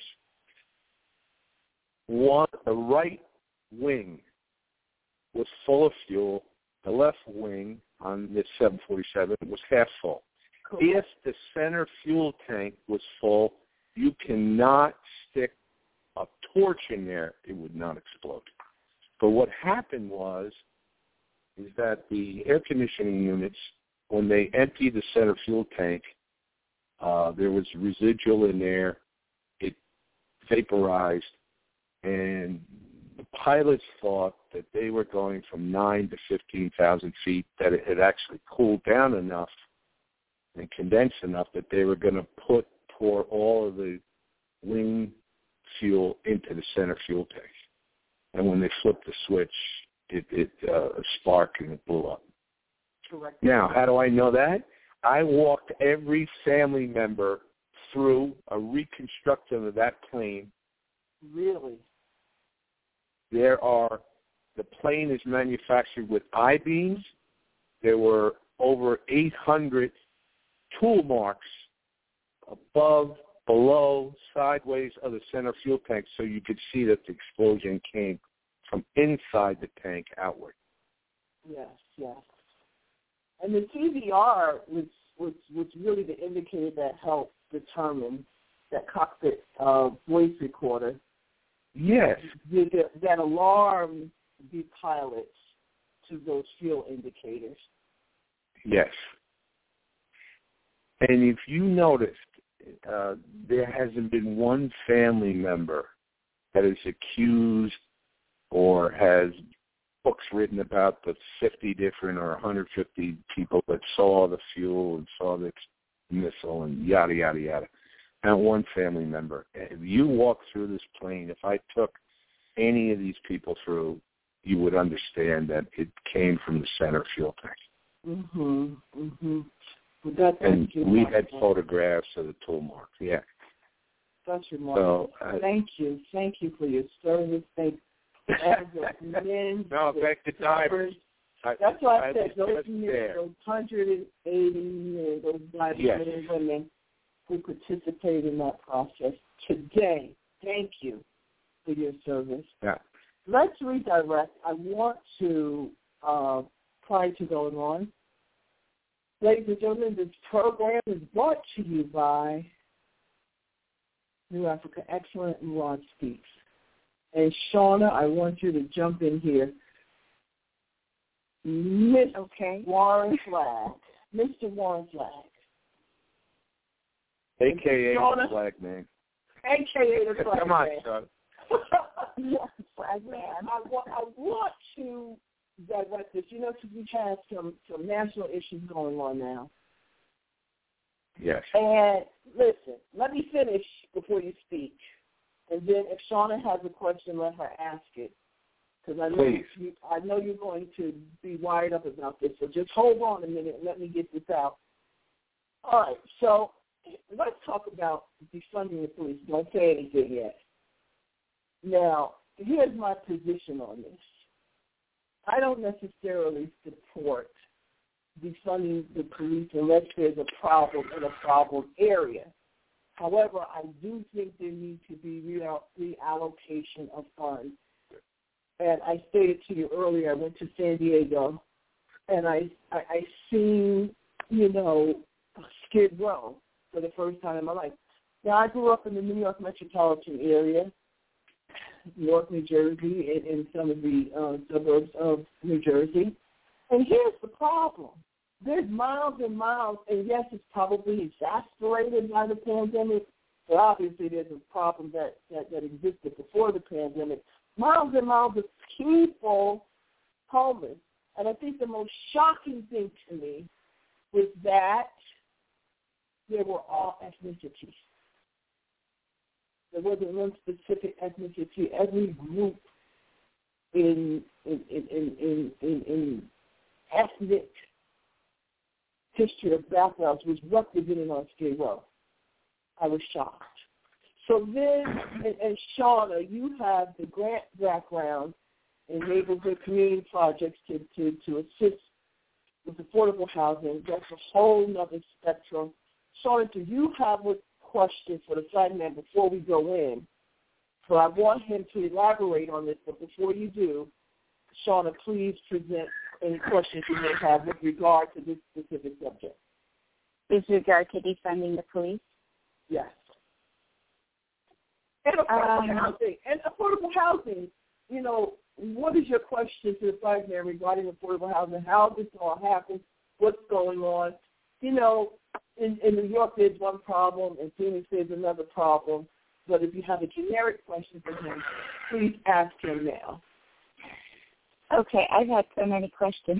One, the right wing was full of fuel. The left wing on this seven forty-seven was half full. Cool. If the center fuel tank was full, you cannot stick a torch in there. It would not explode. But what happened was is that the air conditioning units, when they emptied the center fuel tank, uh, there was residual in there. It vaporized, and the pilots thought that they were going from nine to fifteen thousand feet, that it had actually cooled down enough and condensed enough that they were going to put pour all of the wing fuel into the center fuel tank. And when they flipped the switch, it, it uh, sparked and it blew up. Correct. Now, how do I know that? I walked every family member through a reconstruction of that plane. Really? There are, the plane is manufactured with I-beams. There were over eight hundred tool marks above, below, sideways of the center fuel tank, so you could see that the explosion came from inside the tank outward. Yes, yes. And the T V R was, was, was really the indicator that helped determine that cockpit uh, voice recorder. Yes. That, that alarmed the pilots to those fuel indicators. Yes. And if you noticed, uh, there hasn't been one family member that is accused or has books written about the fifty different or one hundred fifty people that saw the fuel and saw the missile and yada, yada, yada. Not one family member. If you walk through this plane, if I took any of these people through, you would understand that it came from the center fuel tank. Mm-hmm, mm-hmm. Well, that, and we had photographs of the tool marks, yeah. That's remarkable. So, uh, thank you. Thank you for your service. Thank you. As a men, no, back to divers. I, That's why I, I said those, those one hundred eighty, those black yes. men and women who participate in that process today. Thank you for your service. Yeah. Let's redirect. I want to, uh, prior to going on, ladies and gentlemen, this program is brought to you by New Africa Excellent and Rod Speaks. And Shauna, I want you to jump in here. Miss Okay. Warren Flagg. Mister Warren Flagg. A K A Shauna, the Flag Man. A K A the Flag Come on, Man. Sean. Flag Man. I want, I want to direct this. You know, because we've had some, some national issues going on now. Yes. And listen, let me finish before you speak. And then if Shauna has a question, let her ask it. Because I know you, I know you're going to be wired up about this. So just hold on a minute and let me get this out. All right. So let's talk about defunding the police. Don't say anything yet. Now, here's my position on this. I don't necessarily support defunding the police unless there's a problem in a problem area. However, I do think there needs to be reallocation of funds. And I stated to you earlier, I went to San Diego, and I I, I seen, you know, Skid Row for the first time in my life. Now, I grew up in the New York metropolitan area, North New Jersey, and in some of the uh, suburbs of New Jersey. And here's the problem. There's miles and miles, and yes, it's probably exasperated by the pandemic, but obviously there's a problem that, that, that existed before the pandemic. Miles and miles of people homeless. And I think the most shocking thing to me was that there were all ethnicities. There wasn't one specific ethnicity. Every group in in in in, in, in ethnic history of backgrounds was represented on Skid Row. I was shocked. So then, and, and Shauna, you have the grant background in neighborhood community projects to, to, to assist with affordable housing. That's a whole other spectrum. Shauna, do you have a question for the Flag Man before we go in? So I want him to elaborate on this, but before you do, Shauna, please present any questions you may have with regard to this specific subject. With regard to defunding the police? Yes. And affordable um, housing. And affordable housing, you know, what is your question to the Flag Man regarding affordable housing? How this all happened? What's going on? You know, in, in New York there's one problem, and Phoenix there's another problem. But if you have a generic question for him, please ask him now. Okay, I've had so many questions.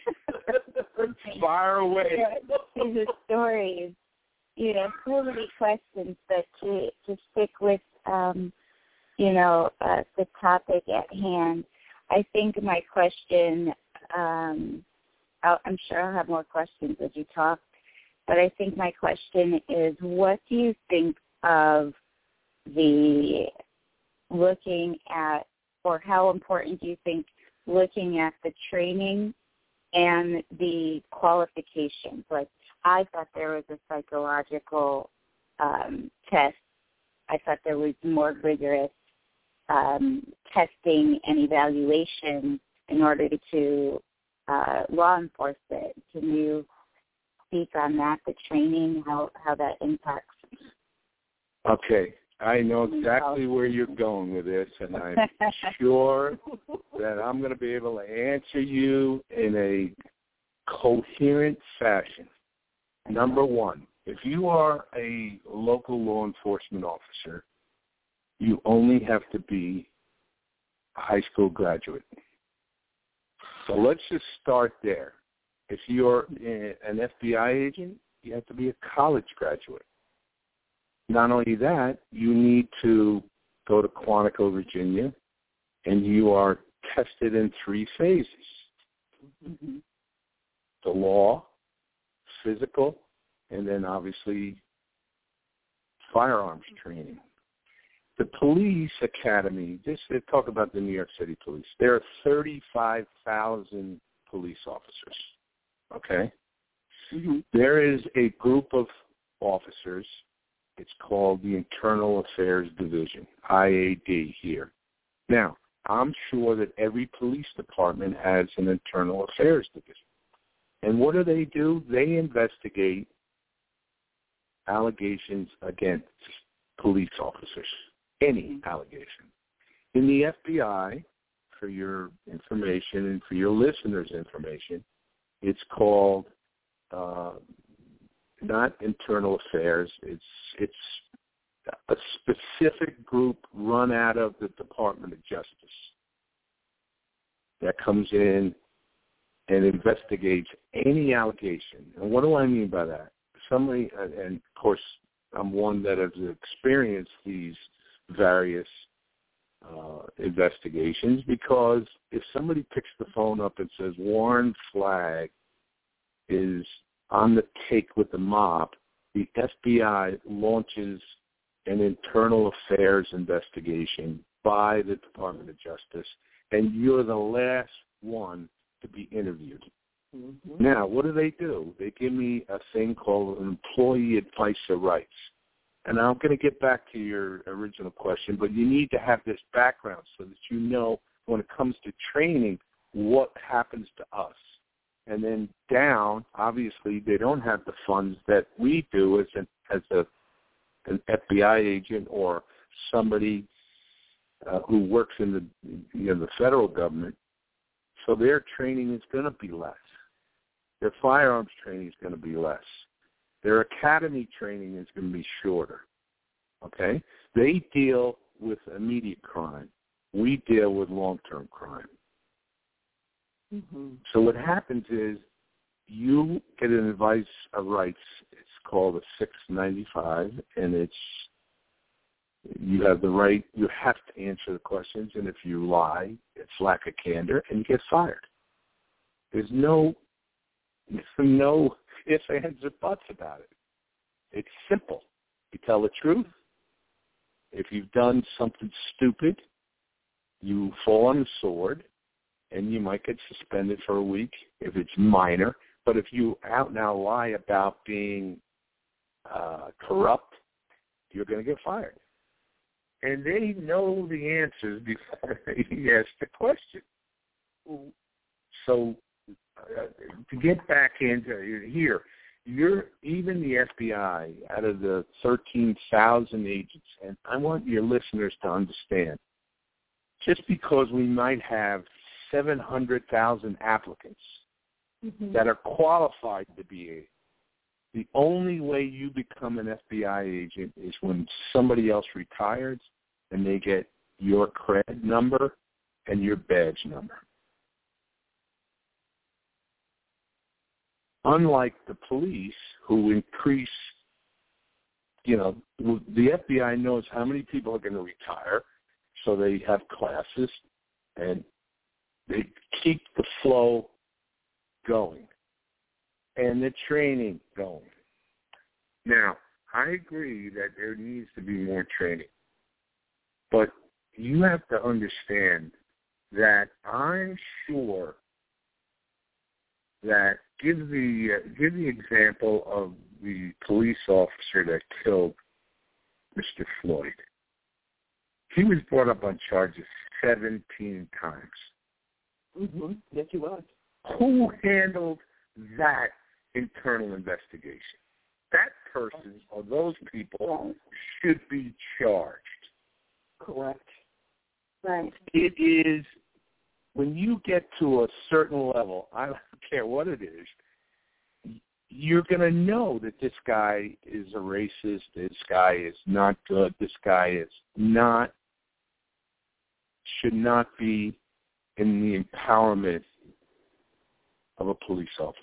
Fire away. These are stories. You know, so many questions, but to, to stick with, um, you know, uh, the topic at hand, I think my question, um, I'll, I'm sure I'll have more questions as you talk, but I think my question is, what do you think of the looking at, or how important do you think looking at the training and the qualifications? Like, I thought there was a psychological um, test. I thought there was more rigorous um, testing and evaluation in order to uh, law enforce it. Can you speak on that, the training, how, how that impacts? Okay. I know exactly where you're going with this, and I'm sure that I'm going to be able to answer you in a coherent fashion. Number one, if you are a local law enforcement officer, you only have to be a high school graduate. So let's just start there. If you're an F B I agent, you have to be a college graduate. Not only that, you need to go to Quantico, Virginia, and you are tested in three phases. Mm-hmm. The law, physical, and then obviously firearms training. The police academy, just talk about the New York City police. There are thirty-five thousand police officers, okay? Mm-hmm. There is a group of officers. It's called the Internal Affairs Division, I A D here. Now, I'm sure that every police department has an Internal Affairs Division. And what do they do? They investigate allegations against police officers, any allegation. In the F B I, for your information and for your listeners' information, it's called uh, not Internal Affairs. It's it's a specific group run out of the Department of Justice that comes in and investigates any allegation. And what do I mean by that? Somebody, and of course, I'm one that has experienced these various uh, investigations, because if somebody picks the phone up and says Warren Flagg is on the take with the mob, the F B I launches an internal affairs investigation by the Department of Justice, and you're the last one to be interviewed. Mm-hmm. Now, what do they do? They give me a thing called an employee advice of rights. And I'm going to get back to your original question, but you need to have this background so that you know when it comes to training what happens to us. And then down, obviously, they don't have the funds that we do as an as a an F B I agent or somebody uh, who works in the you know the federal government. So their training is going to be less. Their firearms training is going to be less. Their academy training is going to be shorter. Okay? They deal with immediate crime. We deal with long-term crime. Mm-hmm. So what happens is you get an advice of rights. It's called a six ninety-five, and it's you have the right, you have to answer the questions, and if you lie, it's lack of candor, and you get fired. There's no, no ifs, ands, or buts about it. It's simple. You tell the truth. If you've done something stupid, you fall on the sword, and you might get suspended for a week if it's minor. But if you out and out lie about being uh, corrupt, you're going to get fired. And they know the answers before they ask the question. So uh, to get back into here, you're even the F B I, out of the thirteen thousand agents, and I want your listeners to understand, just because we might have seven hundred thousand applicants mm-hmm. that are qualified to be a the only way you become an F B I agent is when somebody else retires and they get your cred number and your badge number. Unlike the police, who increase, you know, the F B I knows how many people are going to retire, so they have classes, and they keep the flow going and the training going. Now, I agree that there needs to be more training, but you have to understand that I'm sure that give the uh, give the example of the police officer that killed Mister Floyd. He was brought up on charges seventeen times. Mm-hmm. Yes, he was. Who handled that internal investigation? That person or those people should be charged. Correct. Right. It is, when you get to a certain level, I don't care what it is, you're going to know that this guy is a racist, this guy is not good, this guy is not, should not be in the empowerment of a police officer.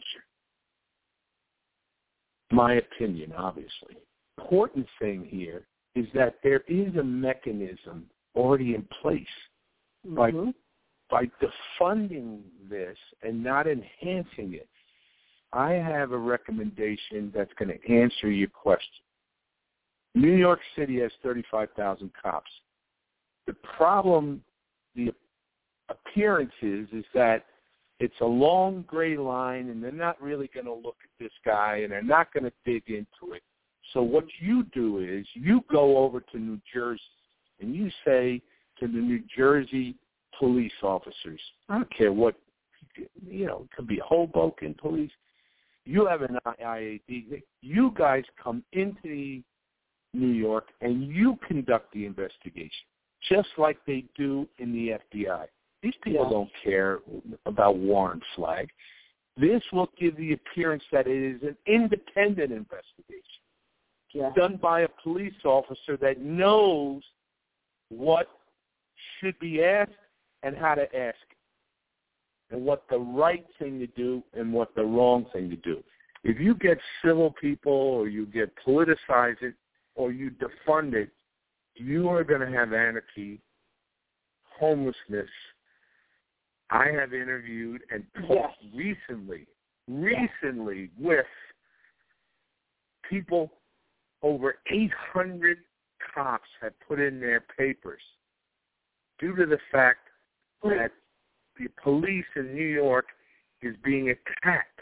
My opinion, obviously. The important thing here is that there is a mechanism already in place. Mm-hmm. By, by defunding this and not enhancing it, I have a recommendation that's going to answer your question. New York City has thirty-five thousand cops. The problem, the appearance is, is that it's a long gray line, and they're not really going to look at this guy, and they're not going to dig into it. So what you do is you go over to New Jersey, and you say to the New Jersey police officers, I don't care what, you know, it could be Hoboken police, you have an I A D, you guys come into New York, and you conduct the investigation, just like they do in the F B I. These people yeah. don't care about warrant flag. This will give the appearance that it is an independent investigation yeah. done by a police officer that knows what should be asked and how to ask it, and what the right thing to do and what the wrong thing to do. If you get civil people or you get politicize it or you defund it, you are going to have anarchy, homelessness. I have interviewed and talked yes. recently, recently with people, over eight hundred cops have put in their papers due to the fact that the police in New York is being attacked.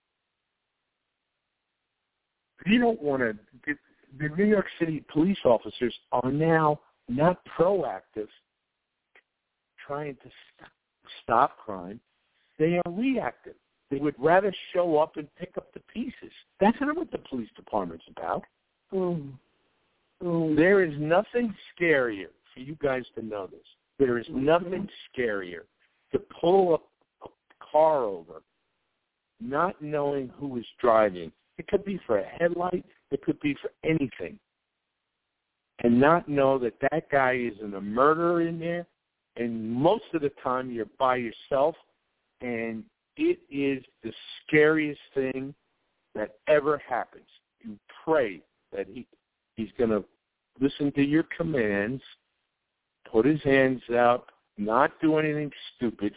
You don't want to, the New York City police officers are now not proactive trying to stop, stop crime. They are reactive. They would rather show up and pick up the pieces. That's not what the police department's about. Mm. Mm. There is nothing scarier for you guys to know this. There is nothing scarier to pull a, a car over not knowing who is driving. It could be for a headlight. It could be for anything. And not know that that guy isn't a murderer in there. And most of the time you're by yourself. And it is the scariest thing that ever happens. You pray that he he's going to listen to your commands, put his hands out, not do anything stupid.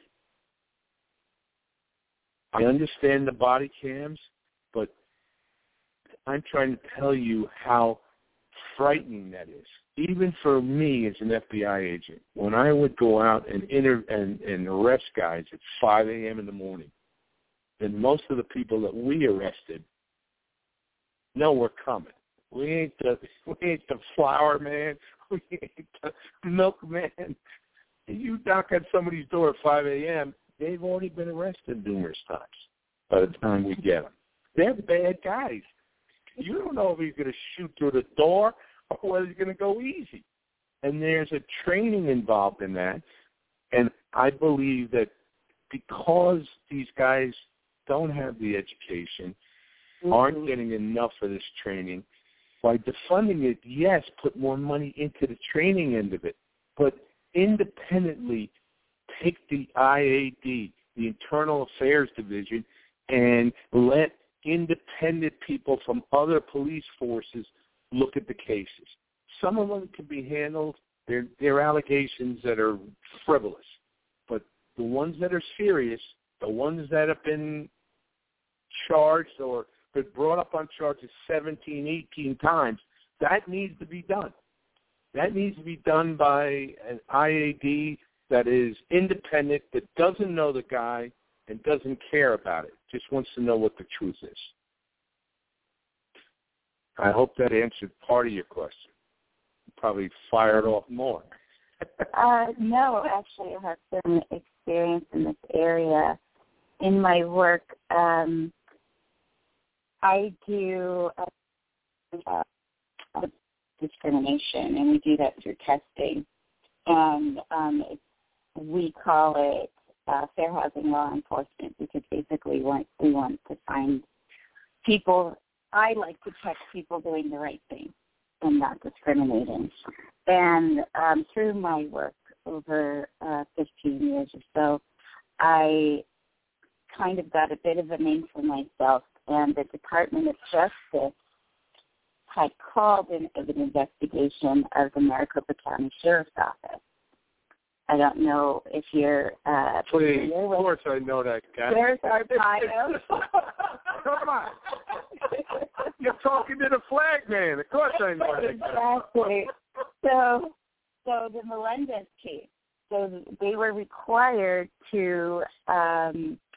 I understand the body cams, but I'm trying to tell you how frightening that is. Even for me as an F B I agent, when I would go out and inter- and, and arrest guys at five a.m. in the morning, then most of the people that we arrested know we're coming. We ain't the we ain't the flower man. We ain't the milkman. You knock on somebody's door at five a.m., they've already been arrested numerous times by the time we get them. They're bad guys. You don't know if he's going to shoot through the door or whether he's going to go easy. And there's a training involved in that. And I believe that because these guys don't have the education, mm-hmm. aren't getting enough of this training, by defunding it, yes, put more money into the training end of it. But independently take the I A D, the Internal Affairs Division, and let independent people from other police forces look at the cases. Some of them can be handled. They're, they're allegations that are frivolous. But the ones that are serious, the ones that have been charged or been brought up on charges seventeen, eighteen times, that needs to be done. That needs to be done by an I A D that is independent, that doesn't know the guy and doesn't care about it, just wants to know what the truth is. I hope that answered part of your question. You probably fired off more. uh, no, actually, I have some experience in this area. In my work, um, I do uh, uh, discrimination, and we do that through testing. And um, it's, we call it uh, fair housing law enforcement, because basically we want, we want to find people. I like to check people doing the right thing and not discriminating. And um, through my work over uh, fifteen years or so, I kind of got a bit of a name for myself, and the Department of Justice had called in an investigation of the Maricopa County Sheriff's Office. I don't know if you're uh, Please, of course I know that guy. There's Arpaio. Come on. You're talking to the flag man. Of course I know that guy. Exactly. So, so the Melendez case, so they were required to um,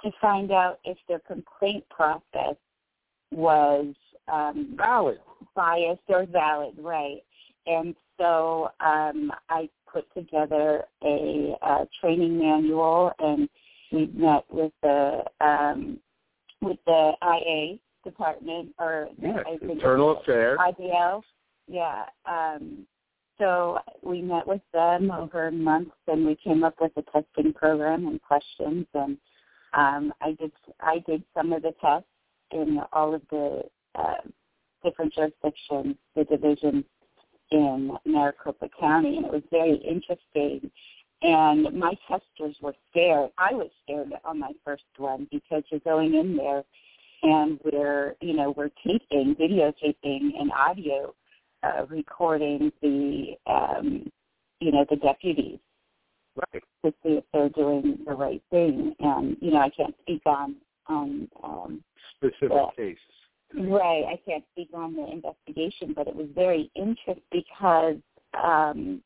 to find out if their complaint process was um, valid, biased or valid, right? And so um, I put together a, a training manual, and we met with the um, with the I A department, or yeah, I think Internal Affairs, I B L. Yeah. Um, so we met with them over months, and we came up with a testing program and questions, and um, I did I did some of the tests in all of the uh, different jurisdictions, the divisions in Maricopa County, and it was very interesting. And my testers were scared. I was scared on my first one because you're going in there and we're, you know, we're taping, videotaping, and audio uh, recording the, um, you know, the deputies, right, to see if they're doing the right thing. And you know, I can't speak on on um, specific the, cases. Right, I can't speak on the investigation, but it was very interesting because um,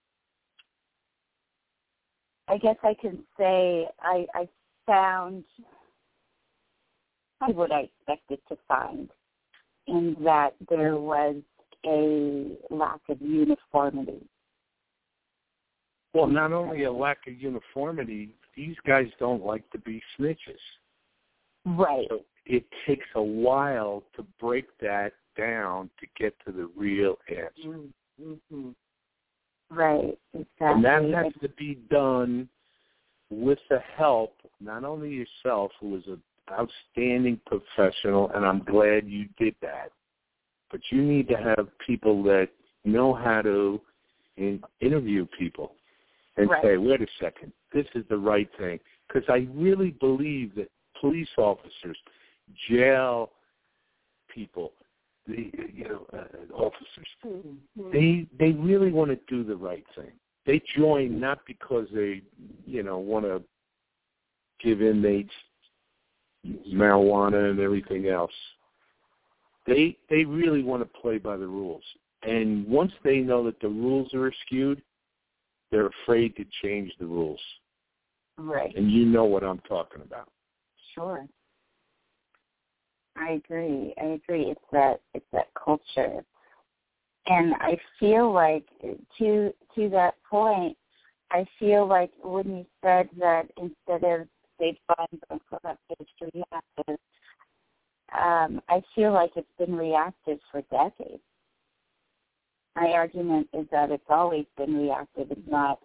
I guess I can say I, I found what I expected to find, in that there was a lack of uniformity. Well, not only a lack of uniformity, these guys don't like to be snitches. Right. So it takes a while to break that down to get to the real answer. Mm-hmm. Right, exactly. And that has to be done with the help, not only yourself, who is an outstanding professional, and I'm glad you did that, but you need to have people that know how to in, interview people and right. say, wait a second, this is the right thing. Because I really believe that police officers, jail people, the you know uh, officers, mm-hmm. they they really want to do the right thing. They join not because they you know want to give inmates marijuana and everything else. They they really want to play by the rules. And once they know that the rules are skewed, they're afraid to change the rules. Right. And you know what I'm talking about. Sure. I agree. I agree. It's that it's that culture. And I feel like to to that point, I feel like when you said that instead of state funds and corrupted reactive, um, I feel like it's been reactive for decades. My argument is that it's always been reactive. It's not.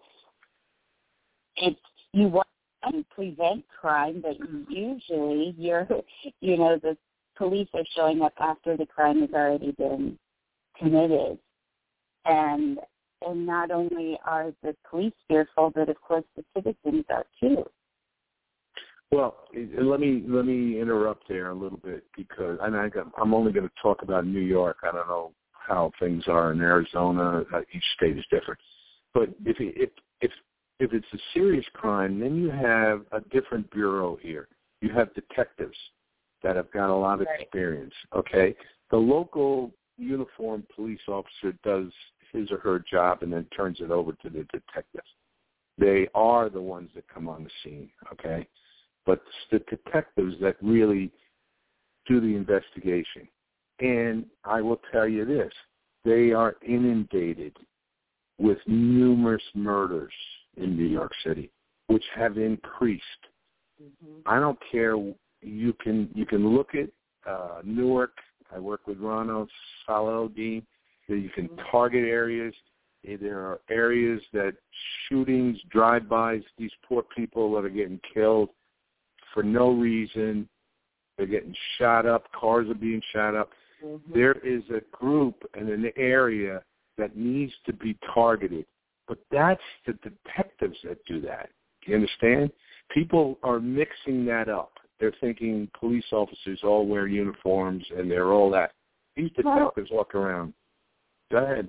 It's you want to prevent crime, but usually you're, you know, the police are showing up after the crime has already been committed, and and not only are the police fearful, but of course the citizens are too. Well, let me let me interrupt there a little bit because and I, I'm only going to talk about New York. I don't know how things are in Arizona. Each state is different. But if if if if it's a serious crime, then you have a different bureau here. You have detectives that have got a lot of experience. Okay, the local uniformed police officer does his or her job and then turns it over to the detectives. They are the ones that come on the scene. Okay. But it's the detectives that really do the investigation. And I will tell you this, they are inundated with numerous murders in New York City, which have increased. Mm-hmm. I don't care. You can you can look at uh, Newark. I work with Ronald Saladin. You can target areas. There are areas that shootings, drive-bys, these poor people that are getting killed for no reason. They're getting shot up. Cars are being shot up. Mm-hmm. There is a group in an area that needs to be targeted. But that's the detectives that do that. Do you understand? People are mixing that up. They're thinking police officers all wear uniforms and they're all that. These detectives well, walk around. Go ahead.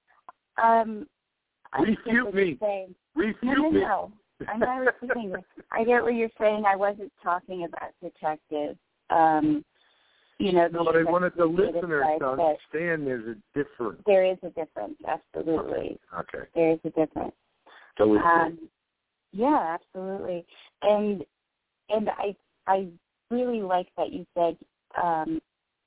Um, Refute me. Saying, Refute no, no, me. No. I'm not repeating this. I get what you're saying. I wasn't talking about detectives. Um, you know, no, but I wanted the listeners to understand there's a difference. There is a difference, absolutely. Okay. There is a difference. So um, yeah, absolutely. And and I I really like that you said um,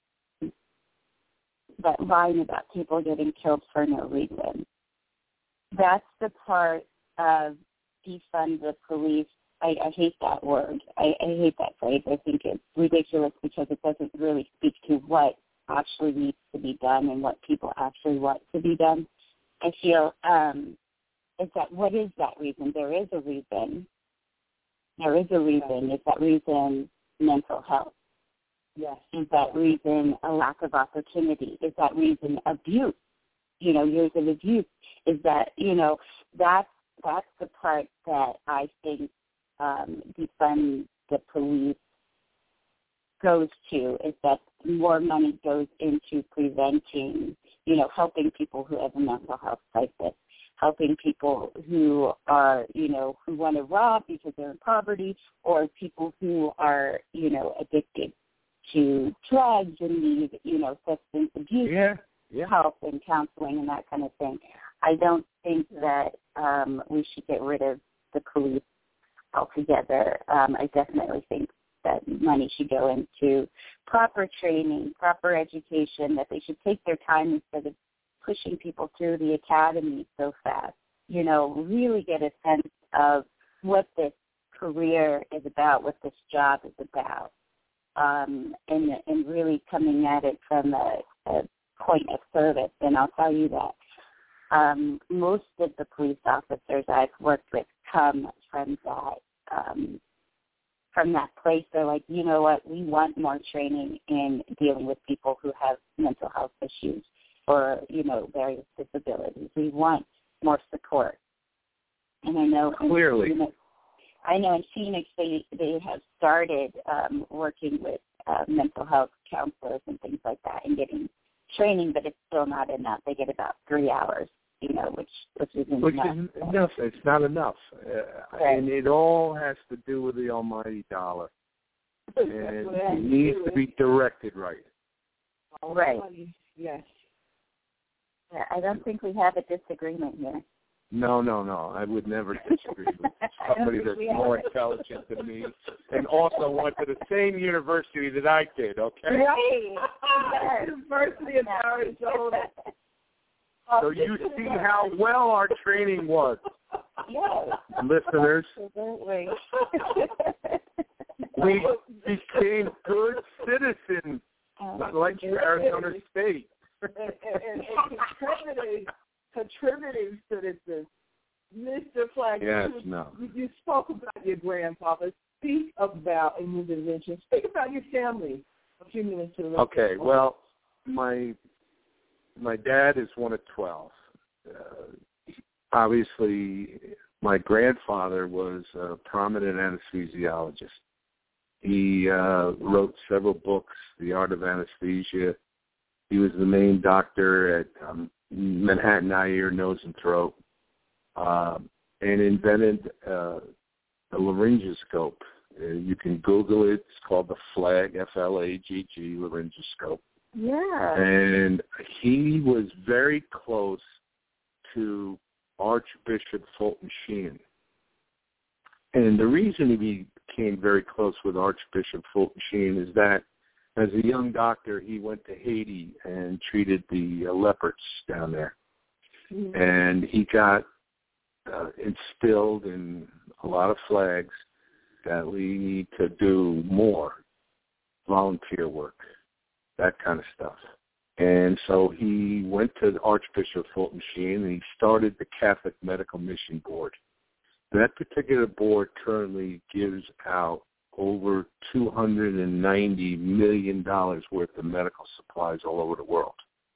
that line about people getting killed for no reason. That's the part of defund the police. I, I hate that word. I, I hate that phrase. I think it's ridiculous because it doesn't really speak to what actually needs to be done and what people actually want to be done. I feel um, is that what is that reason? There is a reason. There is a reason. Is that reason mental health? Yes. Is that reason a lack of opportunity? Is that reason abuse? You know, years of abuse. Is that, you know, that's, that's the part that I think um, defund the police goes to, is that more money goes into preventing, you know, helping people who have a mental health crisis, helping people who are, you know, who want to rob because they're in poverty, or people who are, you know, addicted to drugs and need, you know, substance abuse yeah, yeah. help and counseling and that kind of thing. I don't think that um, we should get rid of the police altogether. Um, I definitely think that money should go into proper training, proper education, that they should take their time instead of pushing people through the academy so fast. You know, really get a sense of what this career is about, what this job is about, um, and, and really coming at it from a, a point of service. And I'll tell you that um, most of the police officers I've worked with come from that um, from that place. They're like, you know what, we want more training in dealing with people who have mental health issues or, you know, various disabilities. We want more support. And I know clearly, in Phoenix, I know in Phoenix they they have started um, working with uh, mental health counselors and things like that and getting training, but it's still not enough. They get about three hours, you know, which which isn't which enough. isn't enough. It's not enough, uh, right. and it all has to do with the almighty dollar. And it needs to be directed right. Right. Yes. Yeah, I don't think we have a disagreement here. No, no, no. I would never disagree with somebody that's more intelligent than me and also went to the same university that I did, okay? Right. Yes. University of Arizona. So you see how well our training was. Yes. Listeners, Absolutely. we became good citizens, not like Arizona State. and, and, and contributing, contributing citizens. Mister Flagg, yes, you, no. you spoke about your grandfather. Speak about, in his invention, speak about your family a few minutes to the Okay, well, my my dad is one of twelve. Uh, obviously, my grandfather was a prominent anesthesiologist. He uh, wrote several books, The Art of Anesthesia. He was the main doctor at um, Manhattan Eye, Ear, Nose, and Throat, uh, and invented uh, a laryngoscope. Uh, you can Google it. It's called the Flagg, F L A G G, laryngoscope. Yeah. And he was very close to Archbishop Fulton Sheen. And the reason he became very close with Archbishop Fulton Sheen is that as a young doctor, he went to Haiti and treated the uh, leopards down there. Mm-hmm. And he got uh, instilled in a lot of flags that we need to do more volunteer work, that kind of stuff. And so he went to Archbishop Fulton Sheen and he started the Catholic Medical Mission Board. That particular board currently gives out over two hundred ninety million dollars worth of medical supplies all over the world.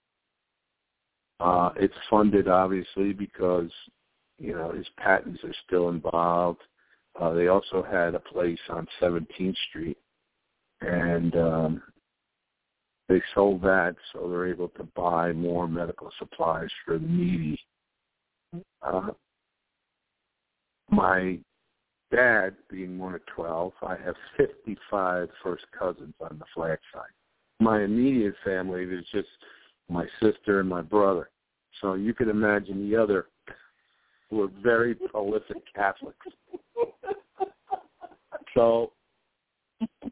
Uh, it's funded, obviously, because, you know, his patents are still involved. Uh, they also had a place on seventeenth Street, and um, they sold that, so they're able to buy more medical supplies for the needy. Uh, my dad, being one of twelve, I have fifty-five first cousins on the Flagg side. My immediate family is just my sister and my brother. So you can imagine the other were very prolific Catholics. So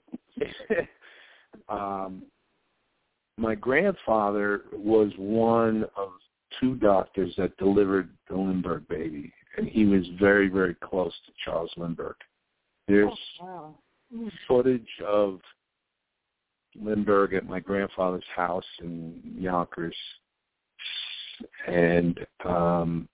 um, my grandfather was one of two doctors that delivered the Lindbergh baby, and he was very, very close to Charles Lindbergh. There's oh, wow. footage of Lindbergh at my grandfather's house in Yonkers, and um,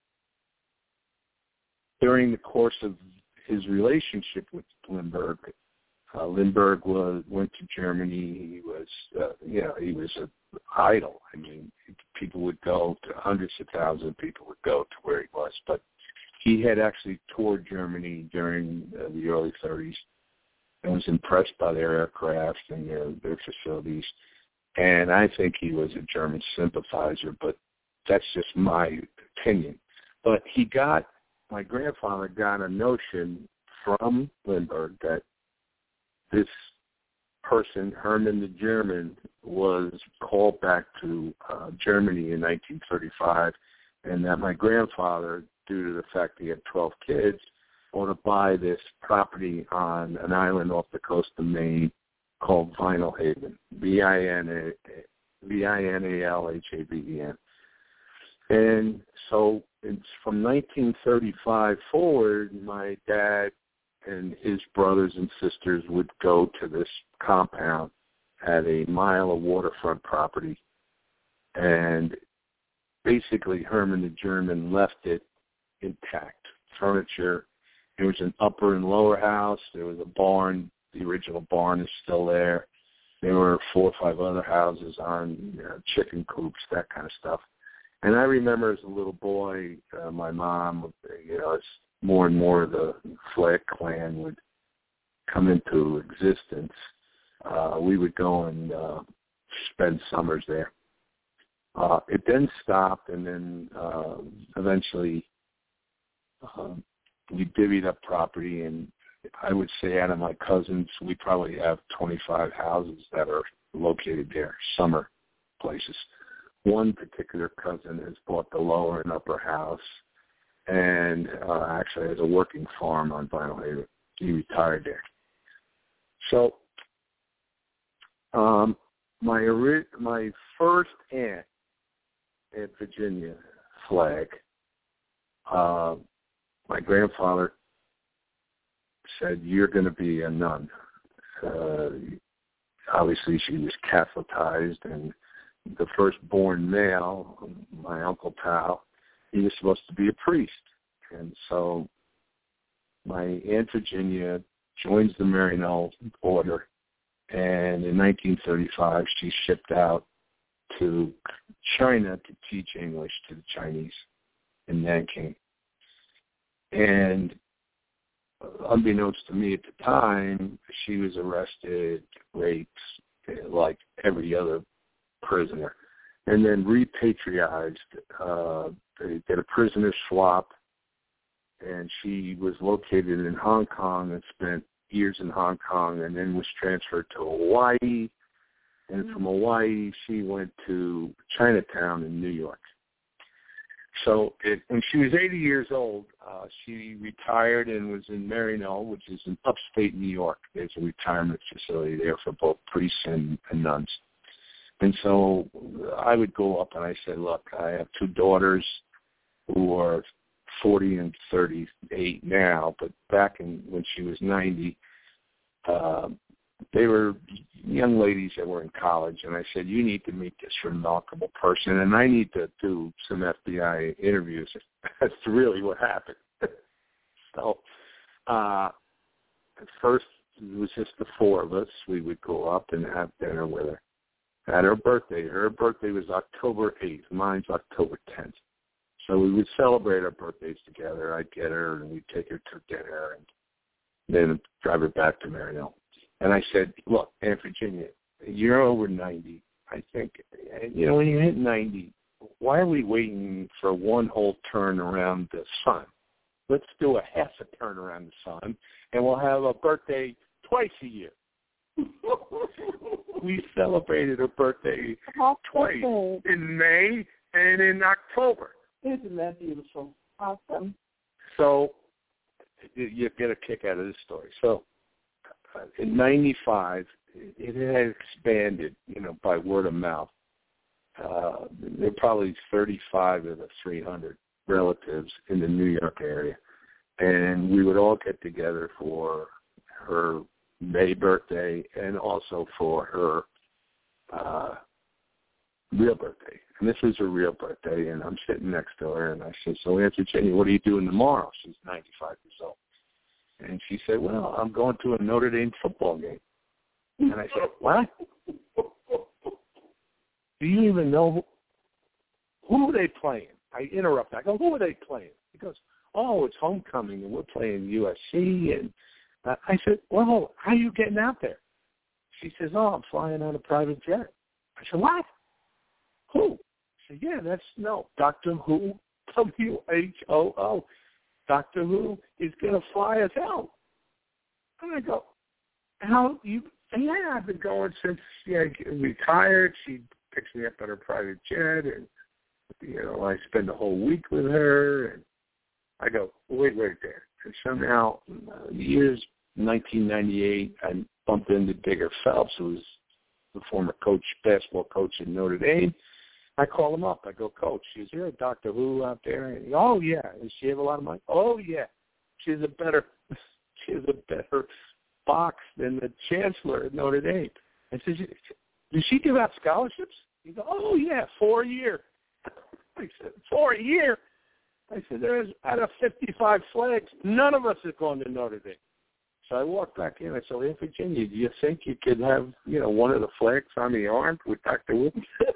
during the course of his relationship with Lindbergh, uh, Lindbergh was went to Germany. He was, uh, you know, he was an idol. I mean, people would go to hundreds of thousands of people would go to where he was, but he had actually toured Germany during uh, the early thirties and was impressed by their aircraft and their, their facilities. And I think he was a German sympathizer, but that's just my opinion. But he got, my grandfather got a notion from Lindbergh that this person, Herman the German, was called back to uh, Germany in nineteen thirty-five, and that my grandfather, due to the fact that he had twelve kids, wanted to buy this property on an island off the coast of Maine called Vinyl Haven, V I N A L H A V E N. And so it's from nineteen thirty-five forward, my dad and his brothers and sisters would go to this compound at a mile of waterfront property. And basically Herman the German left it intact. Furniture, there was an upper and lower house. There was a barn. The original barn is still there. There were four or five other houses on, you know, chicken coops, that kind of stuff. And I remember as a little boy, uh, my mom, you know, as more and more of the Flag clan would come into existence, uh, we would go and uh, spend summers there. Uh, it then stopped, and then uh, eventually uh, we divvied up property, and I would say out of my cousins, we probably have twenty-five houses that are located there, summer places. One particular cousin has bought the lower and upper house, and uh, actually has a working farm on Vinyl Haven. He retired there. So um, my my first aunt at Virginia Flag, uh, my grandfather said, "You're going to be a nun." Uh, obviously, she was Catholicized, and the firstborn male, my Uncle Pal, he was supposed to be a priest. And so my Aunt Virginia joins the Maryknoll Order, and in nineteen thirty-five she shipped out to China to teach English to the Chinese in Nanking. And unbeknownst to me at the time, she was arrested, raped, like every other prisoner, and then repatriated. Uh, they did a prisoner swap, and she was located in Hong Kong and spent years in Hong Kong, and then was transferred to Hawaii. And from Hawaii, she went to Chinatown in New York. So it, when she was eighty years old, uh, she retired and was in Maryknoll, which is in upstate New York. There's a retirement facility there for both priests and, and nuns. And so I would go up and I said, look, I have two daughters who are forty and thirty-eight now, but back in when she was ninety, uh, they were young ladies that were in college. And I said, you need to meet this remarkable person, and I need to do some F B I interviews. That's really what happened. So uh, at first it was just the four of us. We would go up and have dinner with her. At her birthday. Her birthday was October eighth. Mine's October tenth. So we would celebrate our birthdays together. I'd get her, and we'd take her to dinner, and then drive her back to Maryknoll. And I said, look, Aunt Virginia, you're over ninety. I think, you know, when you hit ninety, why are we waiting for one whole turn around the sun? Let's do a half a turn around the sun, and we'll have a birthday twice a year. We celebrated her birthday twice, in May and in October. Isn't that beautiful? Awesome. So you get a kick out of this story. So in ninety-five, it had expanded, you know, by word of mouth. Uh, there are probably thirty-five of the three hundred relatives in the New York area. And we would all get together for her May birthday and also for her uh, real birthday. And this was her real birthday, and I'm sitting next to her, and I said, so Aunt Virginia, what are you doing tomorrow? She's ninety-five years old. And she said, well, I'm going to a Notre Dame football game. And I said, what? Do you even know who, who are they playing? I interrupt. I go, who are they playing? He goes, oh, it's homecoming, and we're playing U S C. And uh, I said, well, how are you getting out there? She says, oh, I'm flying on a private jet. I said, what? Who? I said, yeah, that's, no, Doctor Who, W H O O. Doctor Who is going to fly us out. And I go, how you, and yeah, I've been going since, yeah, retired. She picks me up on her private jet, and, you know, I spend the whole week with her, and I go, wait, wait there. And somehow, uh, years nineteen ninety-eight, I bumped into Digger Phelps, who was the former coach, basketball coach in Notre Dame. I call him up. I go, Coach, is there a Doctor Who out there? And he, oh, yeah. Does she have a lot of money? Oh, yeah. She has a better, she has a better box than the chancellor at Notre Dame. I said, does she give out scholarships? He goes, oh, yeah, four a year. I said, four a year? I said, there's out of fifty-five flags, none of us is going to Notre Dame. So I walked back in. I said, Aunt Virginia, do you think you could have, you know, one of the flags on the arm with Doctor Who?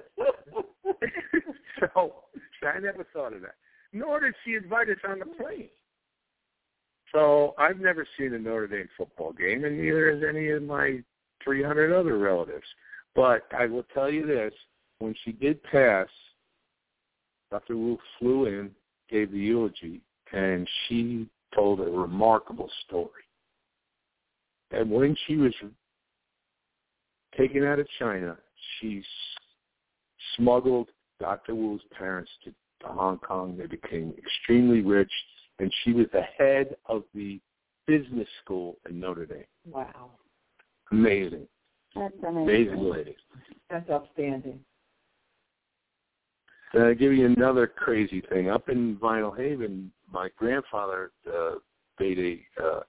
so, so I never thought of that. Nor did she invite us on the plane. So I've never seen a Notre Dame football game, and neither has any of my three hundred other relatives. But I will tell you this, when she did pass, Doctor Wu flew in, gave the eulogy, and she told a remarkable story. And when she was taken out of China, she smuggled Doctor Wu's parents to, to Hong Kong. They became extremely rich, and she was the head of the business school in Notre Dame. Wow. Amazing. That's amazing. Amazing lady. That's outstanding. And I'll give you another crazy thing. Up in Vinyl Haven, my grandfather uh, made a, uh,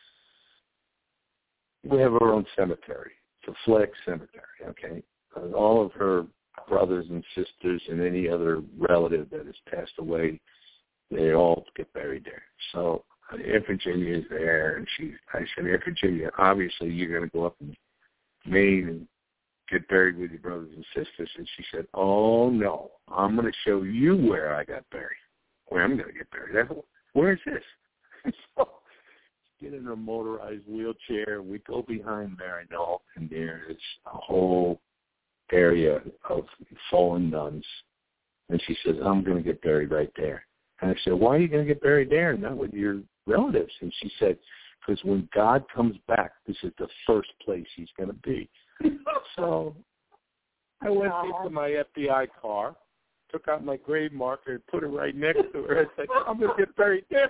we have our own cemetery. It's a flag cemetery, okay? Uh, all of her brothers and sisters and any other relative that has passed away, they all get buried there. So Aunt Virginia is there, and she, I said, Aunt Virginia, obviously you're going to go up in Maine and get buried with your brothers and sisters. And she said, oh, no, I'm going to show you where I got buried, where I'm going to get buried. Where is this? So get in a motorized wheelchair. We go behind Mary Knoll, and there is a whole area of fallen nuns. And she says, I'm going to get buried right there. And I said, why are you going to get buried there, not with your relatives? And she said, because when God comes back, this is the first place he's going to be. So I went into my F B I car, took out my grave marker, and put it right next to her. I said, I'm going to get buried there.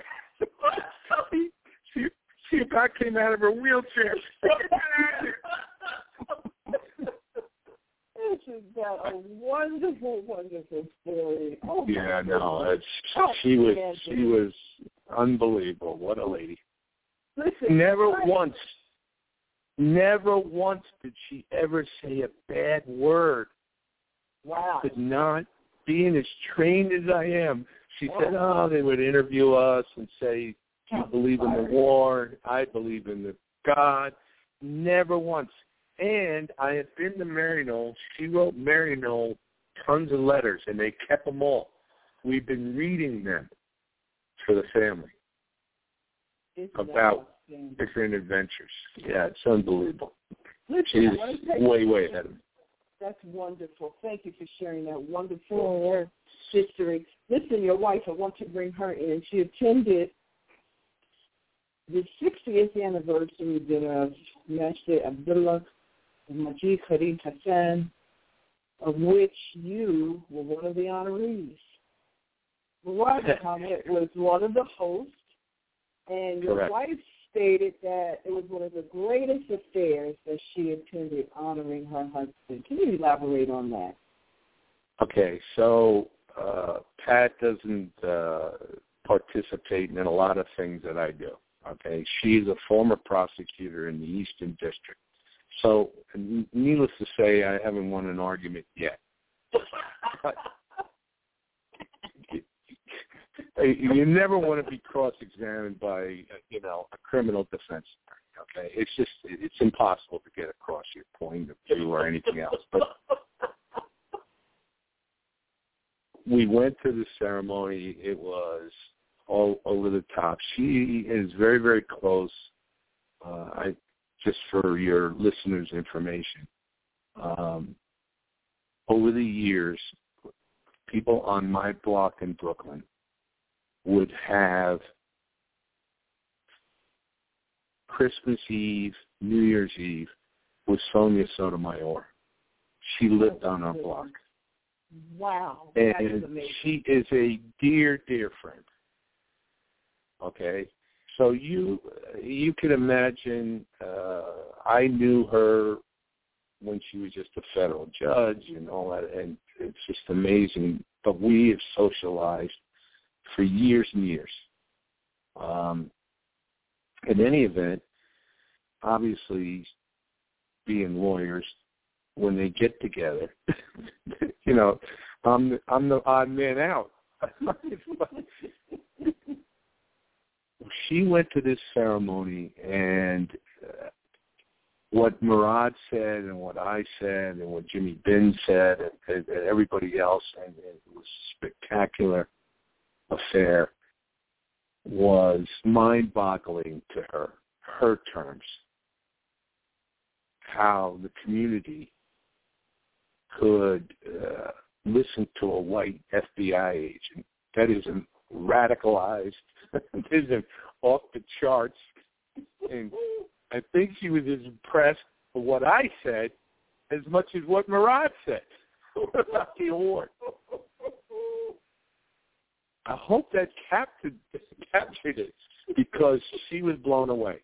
she, she about came out of her wheelchair. This has got a wonderful, wonderful story. Oh, yeah, no, it's, she was she was unbelievable. What a lady. Listen, never I, once, never once did she ever say a bad word. Wow. Could not, being as trained as I am, she wow. said, oh, they would interview us and say, do you believe in the war? I believe in the God. Never once. And I had been to Mary Knoll. She wrote Mary Knoll tons of letters, and they kept them all. We've been reading them for the family. Isn't about different adventures. Yeah, it's unbelievable. Listen, She's way, way ahead of me. That's wonderful. Thank you for sharing that wonderful history. Listen, your wife, I want to bring her in. She attended the sixtieth anniversary dinner of Master Abdullah Majid Karim Hassan, of which you were one of the honorees. Mubarak Ahmed was one of the hosts, and your Correct. wife stated that it was one of the greatest affairs that she attended honoring her husband. Can you elaborate on that? Okay, so uh, Pat doesn't uh, participate in a lot of things that I do. Okay, she's a former prosecutor in the Eastern District. So, needless to say, I haven't won an argument yet. But you never want to be cross-examined by, you know, a criminal defense attorney. Okay, it's just it's impossible to get across your point of view or anything else. But we went to the ceremony. It was all over the top. She is very, very close. Uh, I just for your listeners' information. Um, over the years, people on my block in Brooklyn would have Christmas Eve, New Year's Eve with Sonia Sotomayor. She lived on our block. Wow. And she is a dear, dear friend. Okay? So you you can imagine, uh, I knew her when she was just a federal judge and all that, and it's just amazing. But we have socialized for years and years. Um, in any event, obviously, being lawyers, when they get together, you know, I'm the, I'm the odd man out. She went to this ceremony, and uh, what Murad said and what I said and what Jimmy Bin said and, and, and everybody else, and it was a spectacular affair, was mind-boggling to her, her terms, how the community could uh, listen to a white F B I agent that isn't radicalized, isn't off the charts, and I think she was as impressed with what I said as much as what Murad said about the award. I hope that captured, captured it because she was blown away.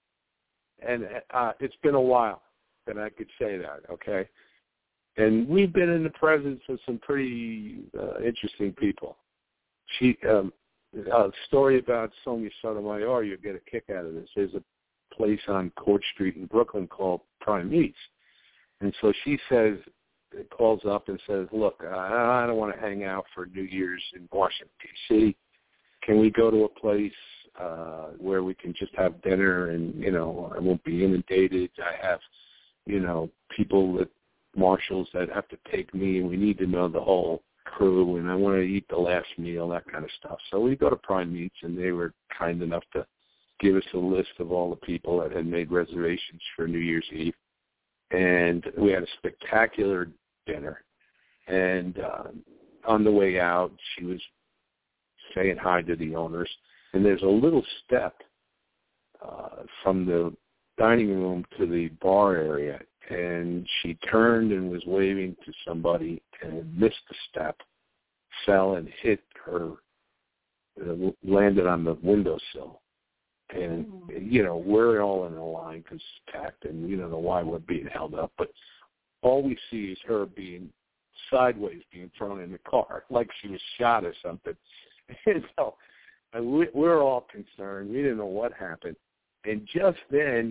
And uh, it's been a while that I could say that, okay? And we've been in the presence of some pretty uh, interesting people. She, um, a story about Sonia Sotomayor, you'll get a kick out of this. There's a place on Court Street in Brooklyn called Prime Meats. And so she says, calls up and says, look, I don't want to hang out for New Year's in Washington, D C Can we go to a place uh, where we can just have dinner and, you know, I won't be inundated. I have, you know, people that, marshals that have to take me, and we need to know the whole crew, and I want to eat the last meal, that kind of stuff. So we go to Prime Meats, and they were kind enough to give us a list of all the people that had made reservations for New Year's Eve. And we had a spectacular dinner. And uh, on the way out, she was saying hi to the owners. And there's a little step uh, from the dining room to the bar area. And she turned and was waving to somebody and missed the step, fell and hit her, uh, landed on the windowsill. And, you know, we're all in a line because it's packed, and we don't know why we're being held up. But all we see is her being sideways, being thrown in the car, like she was shot or something. And so uh, we, we're all concerned. We didn't know what happened. And just then,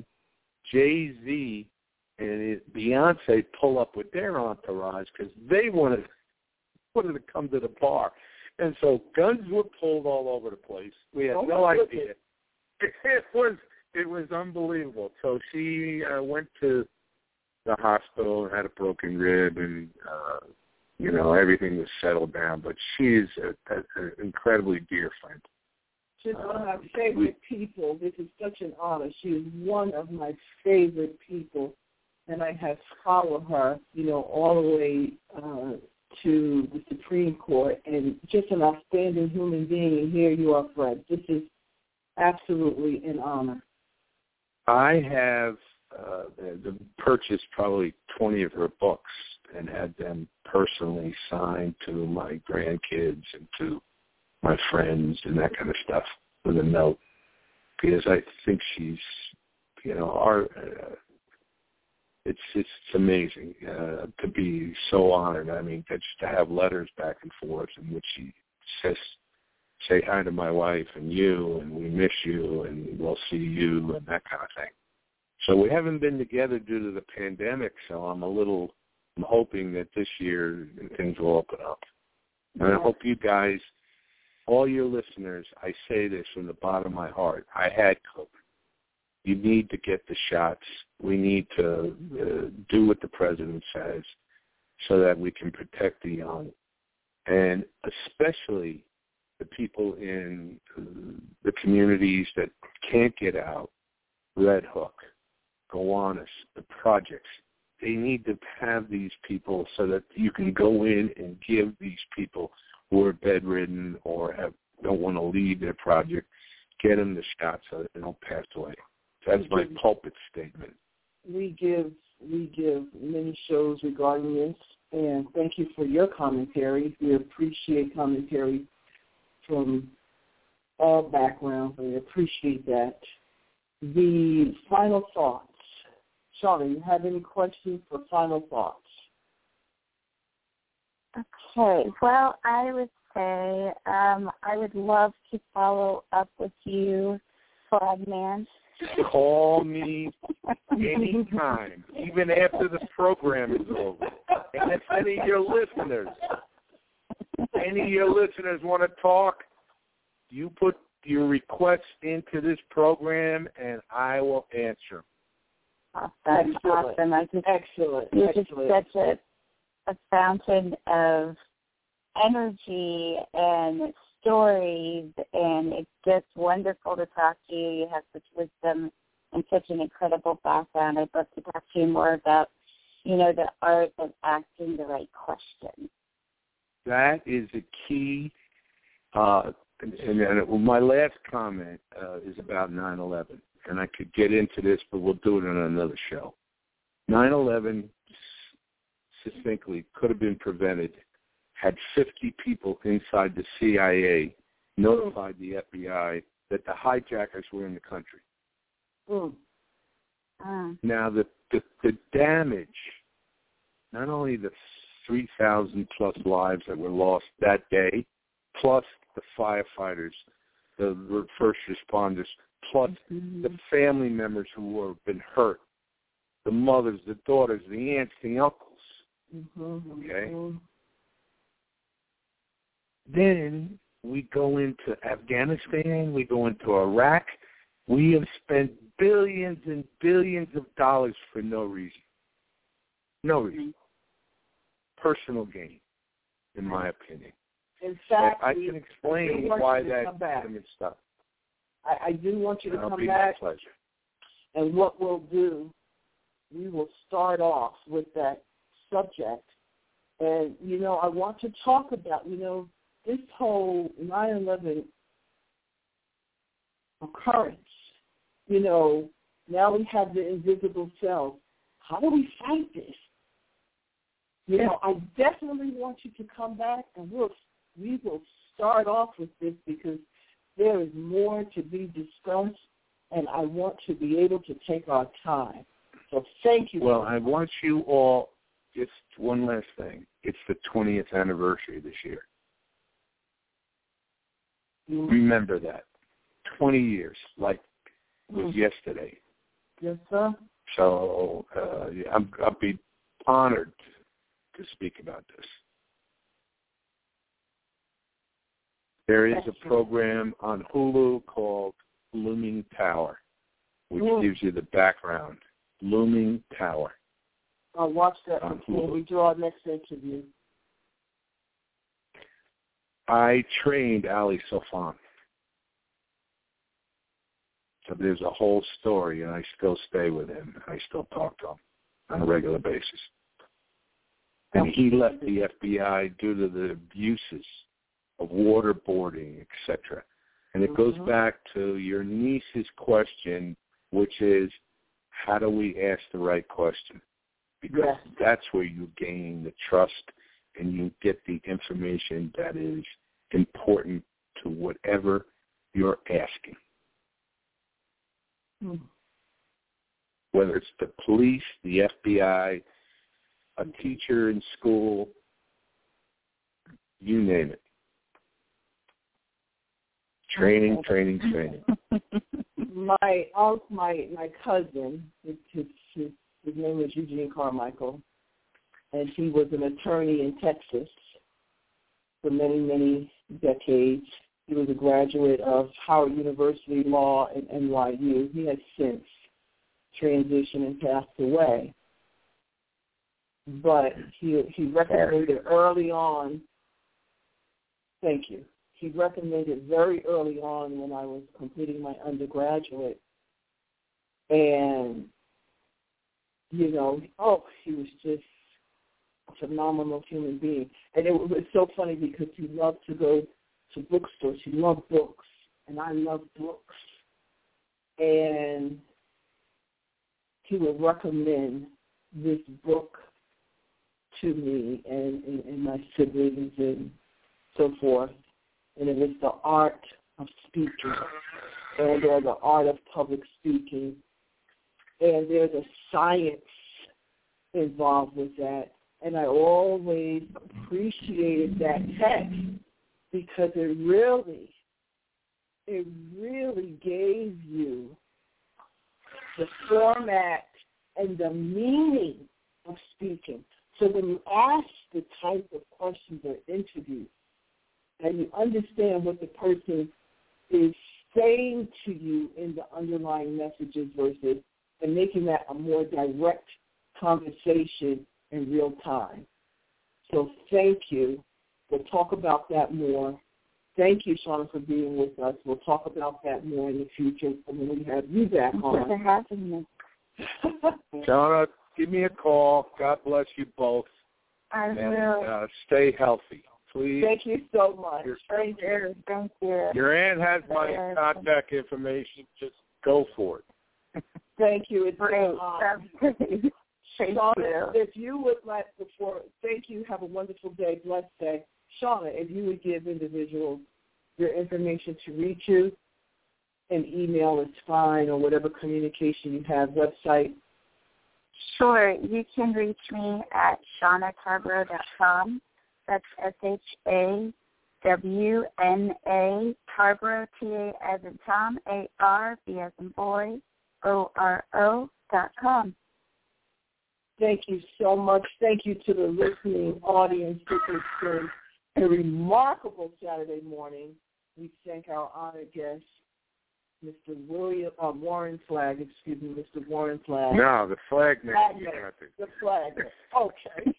Jay-Z and Beyonce pull up with their entourage because they wanted, wanted to come to the bar. And so guns were pulled all over the place. We had oh, no idea. It was it was unbelievable. So she uh, went to the hospital and had a broken rib, and uh, you know everything was settled down. But she's an incredibly dear friend. She's one of my favorite people. This is such an honor. She is one of my favorite people, and I have followed her, you know, all the way uh, to the Supreme Court, and just an outstanding human being. And here you are, Fred. This is absolutely an honor. I have uh, purchased probably twenty of her books and had them personally signed to my grandkids and to my friends and that kind of stuff with a note. because I think she's, you know, our. Uh, it's it's amazing uh, to be so honored. I mean, just to have letters back and forth in which she says, "Say hi to my wife and you, and we miss you, and we'll see you," and that kind of thing. So we haven't been together due to the pandemic. So I'm a little. I'm hoping that this year things will open up. And I hope you guys, all your listeners, I say this from the bottom of my heart. I had COVID. You need to get the shots. We need to uh, do what the president says so that we can protect the young. And especially the people in the communities that can't get out, Red Hook, Gowanus, the projects. They need to have these people so that you can go in and give these people who are bedridden or have, don't want to leave their project, get them the shot so that they don't pass away. That's my pulpit statement. We give we give many shows regarding this, and thank you for your commentary. We appreciate commentary from all backgrounds. We appreciate that. The final thoughts. Shauna, you have any questions for final thoughts? Okay. Well, I would say um, I would love to follow up with you, Frogman. Call me anytime, even after the program is over. And if any of your listeners, any of your listeners want to talk, you put your requests into this program, and I will answer. Awesome. Excellent. Awesome. I just, Excellent. You're Excellent. just such a, a fountain of energy and stories, and it's just wonderful to talk to you. You have such wisdom and such an incredible background. I'd love to talk to you more about, you know, the art of asking the right question. That is the key. Uh, and, and my last comment uh, is about nine eleven. And I could get into this, but we'll do it on another show. nine eleven, succinctly, could have been prevented had fifty people inside the C I A notified the F B I that the hijackers were in the country. Mm. Mm. Now, the, the, the damage, not only the three thousand plus lives that were lost that day, plus the firefighters, the first responders, plus mm-hmm. the family members who have been hurt, the mothers, the daughters, the aunts, the uncles. Mm-hmm. Okay? Mm-hmm. Then we go into Afghanistan, we go into Iraq. We have spent billions and billions of dollars for no reason. No reason. Personal gain, in my opinion. In fact, I can explain why that is stuff. I, I do want you to That'll come be back. My pleasure. And what we'll do, we will start off with that subject. And, you know, I want to talk about, you know, this whole nine eleven occurrence. You know, now we have the invisible cells. How do we fight this? You know, I definitely want you to come back, and we'll we will start off with this because there is more to be discussed, and I want to be able to take our time. So thank you. Well, I want you all, just one last thing. It's the twentieth anniversary this year. Mm-hmm. Remember that. twenty years, like it was mm-hmm. yesterday. Yes, sir. So uh, I'm, I'll be honored to speak about this. There is That's a program true. on Hulu called Looming Tower, which mm. gives you the background. Looming Tower. I'll watch that before we do our next interview. I trained Ali Sofan. So there's a whole story, and I still stay with him. I still talk to him on a regular basis. And he left the F B I due to the abuses of waterboarding, et cetera. And it goes mm-hmm. back to your niece's question, which is, how do we ask the right question? Because yes. that's where you gain the trust and you get the information that is important to whatever you're asking. Hmm. Whether it's the police, the F B I, a teacher in school, you name it. Training, training, training. my also my my cousin, his, his his his name was Eugene Carmichael, and he was an attorney in Texas for many many decades. He was a graduate of Howard University Law at N Y U. He has since transitioned and passed away, but he he recommended early on. Thank you. He recommended very early on when I was completing my undergraduate, and, you know, oh, he was just a phenomenal human being. And it was so funny because he loved to go to bookstores. He loved books, and I love books. And he would recommend this book to me and, and, and my siblings and so forth. And it was The Art of Speaking, and or The Art of Public Speaking. And there's a science involved with that. And I always appreciated that text because it really, it really gave you the format and the meaning of speaking. So when you ask the type of questions or interviews, and you understand what the person is saying to you in the underlying messages versus and making that a more direct conversation in real time. So thank you. We'll talk about that more. Thank you, Shauna, for being with us. We'll talk about that more in the future when we have you back on. Thanks for having me. Shauna, give me a call. God bless you both. I and, will. Uh, stay healthy. Please. Thank you so much. Your, Thank you. Thank you. Your aunt has my contact information. Just go for it. Thank you. It's great. Um, Thank Shauna, you. if you would like before, thank you. Have a wonderful day. Blessed day. Shauna, if you would give individuals your information to reach you, an email is fine, or whatever communication you have, website. Sure. You can reach me at shauna tarboro dot com. That's S H A W N A, Tarboro, T A as in Tom, A R, B as in boy, O R O dot com. Thank you so much. Thank you to the listening audience. This has been a remarkable Saturday morning. We thank our honored guest, Mister William uh, Warren Flagg. Excuse me, Mister Warren Flagg. No, the flag man. Flagman. The flag man. Okay.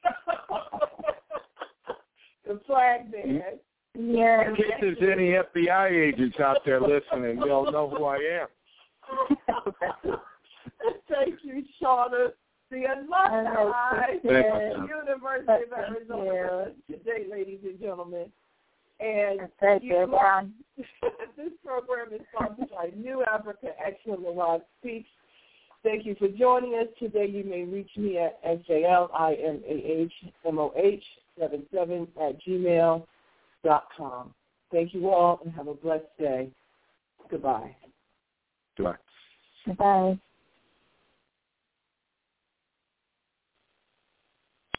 The flag man. Yeah. In case there's any F B I agents out there listening, they'll know who I am. Thank you, Shauna. The alumni University of Arizona today, ladies and gentlemen. And Thank you you. know, this program is sponsored by New Africa Excellent Live Speaks. Thank you for joining us today. You may reach me at S A L I M A H M O H seven seven at gmail dot com. Thank you all and have a blessed day. Goodbye. Goodbye. Goodbye.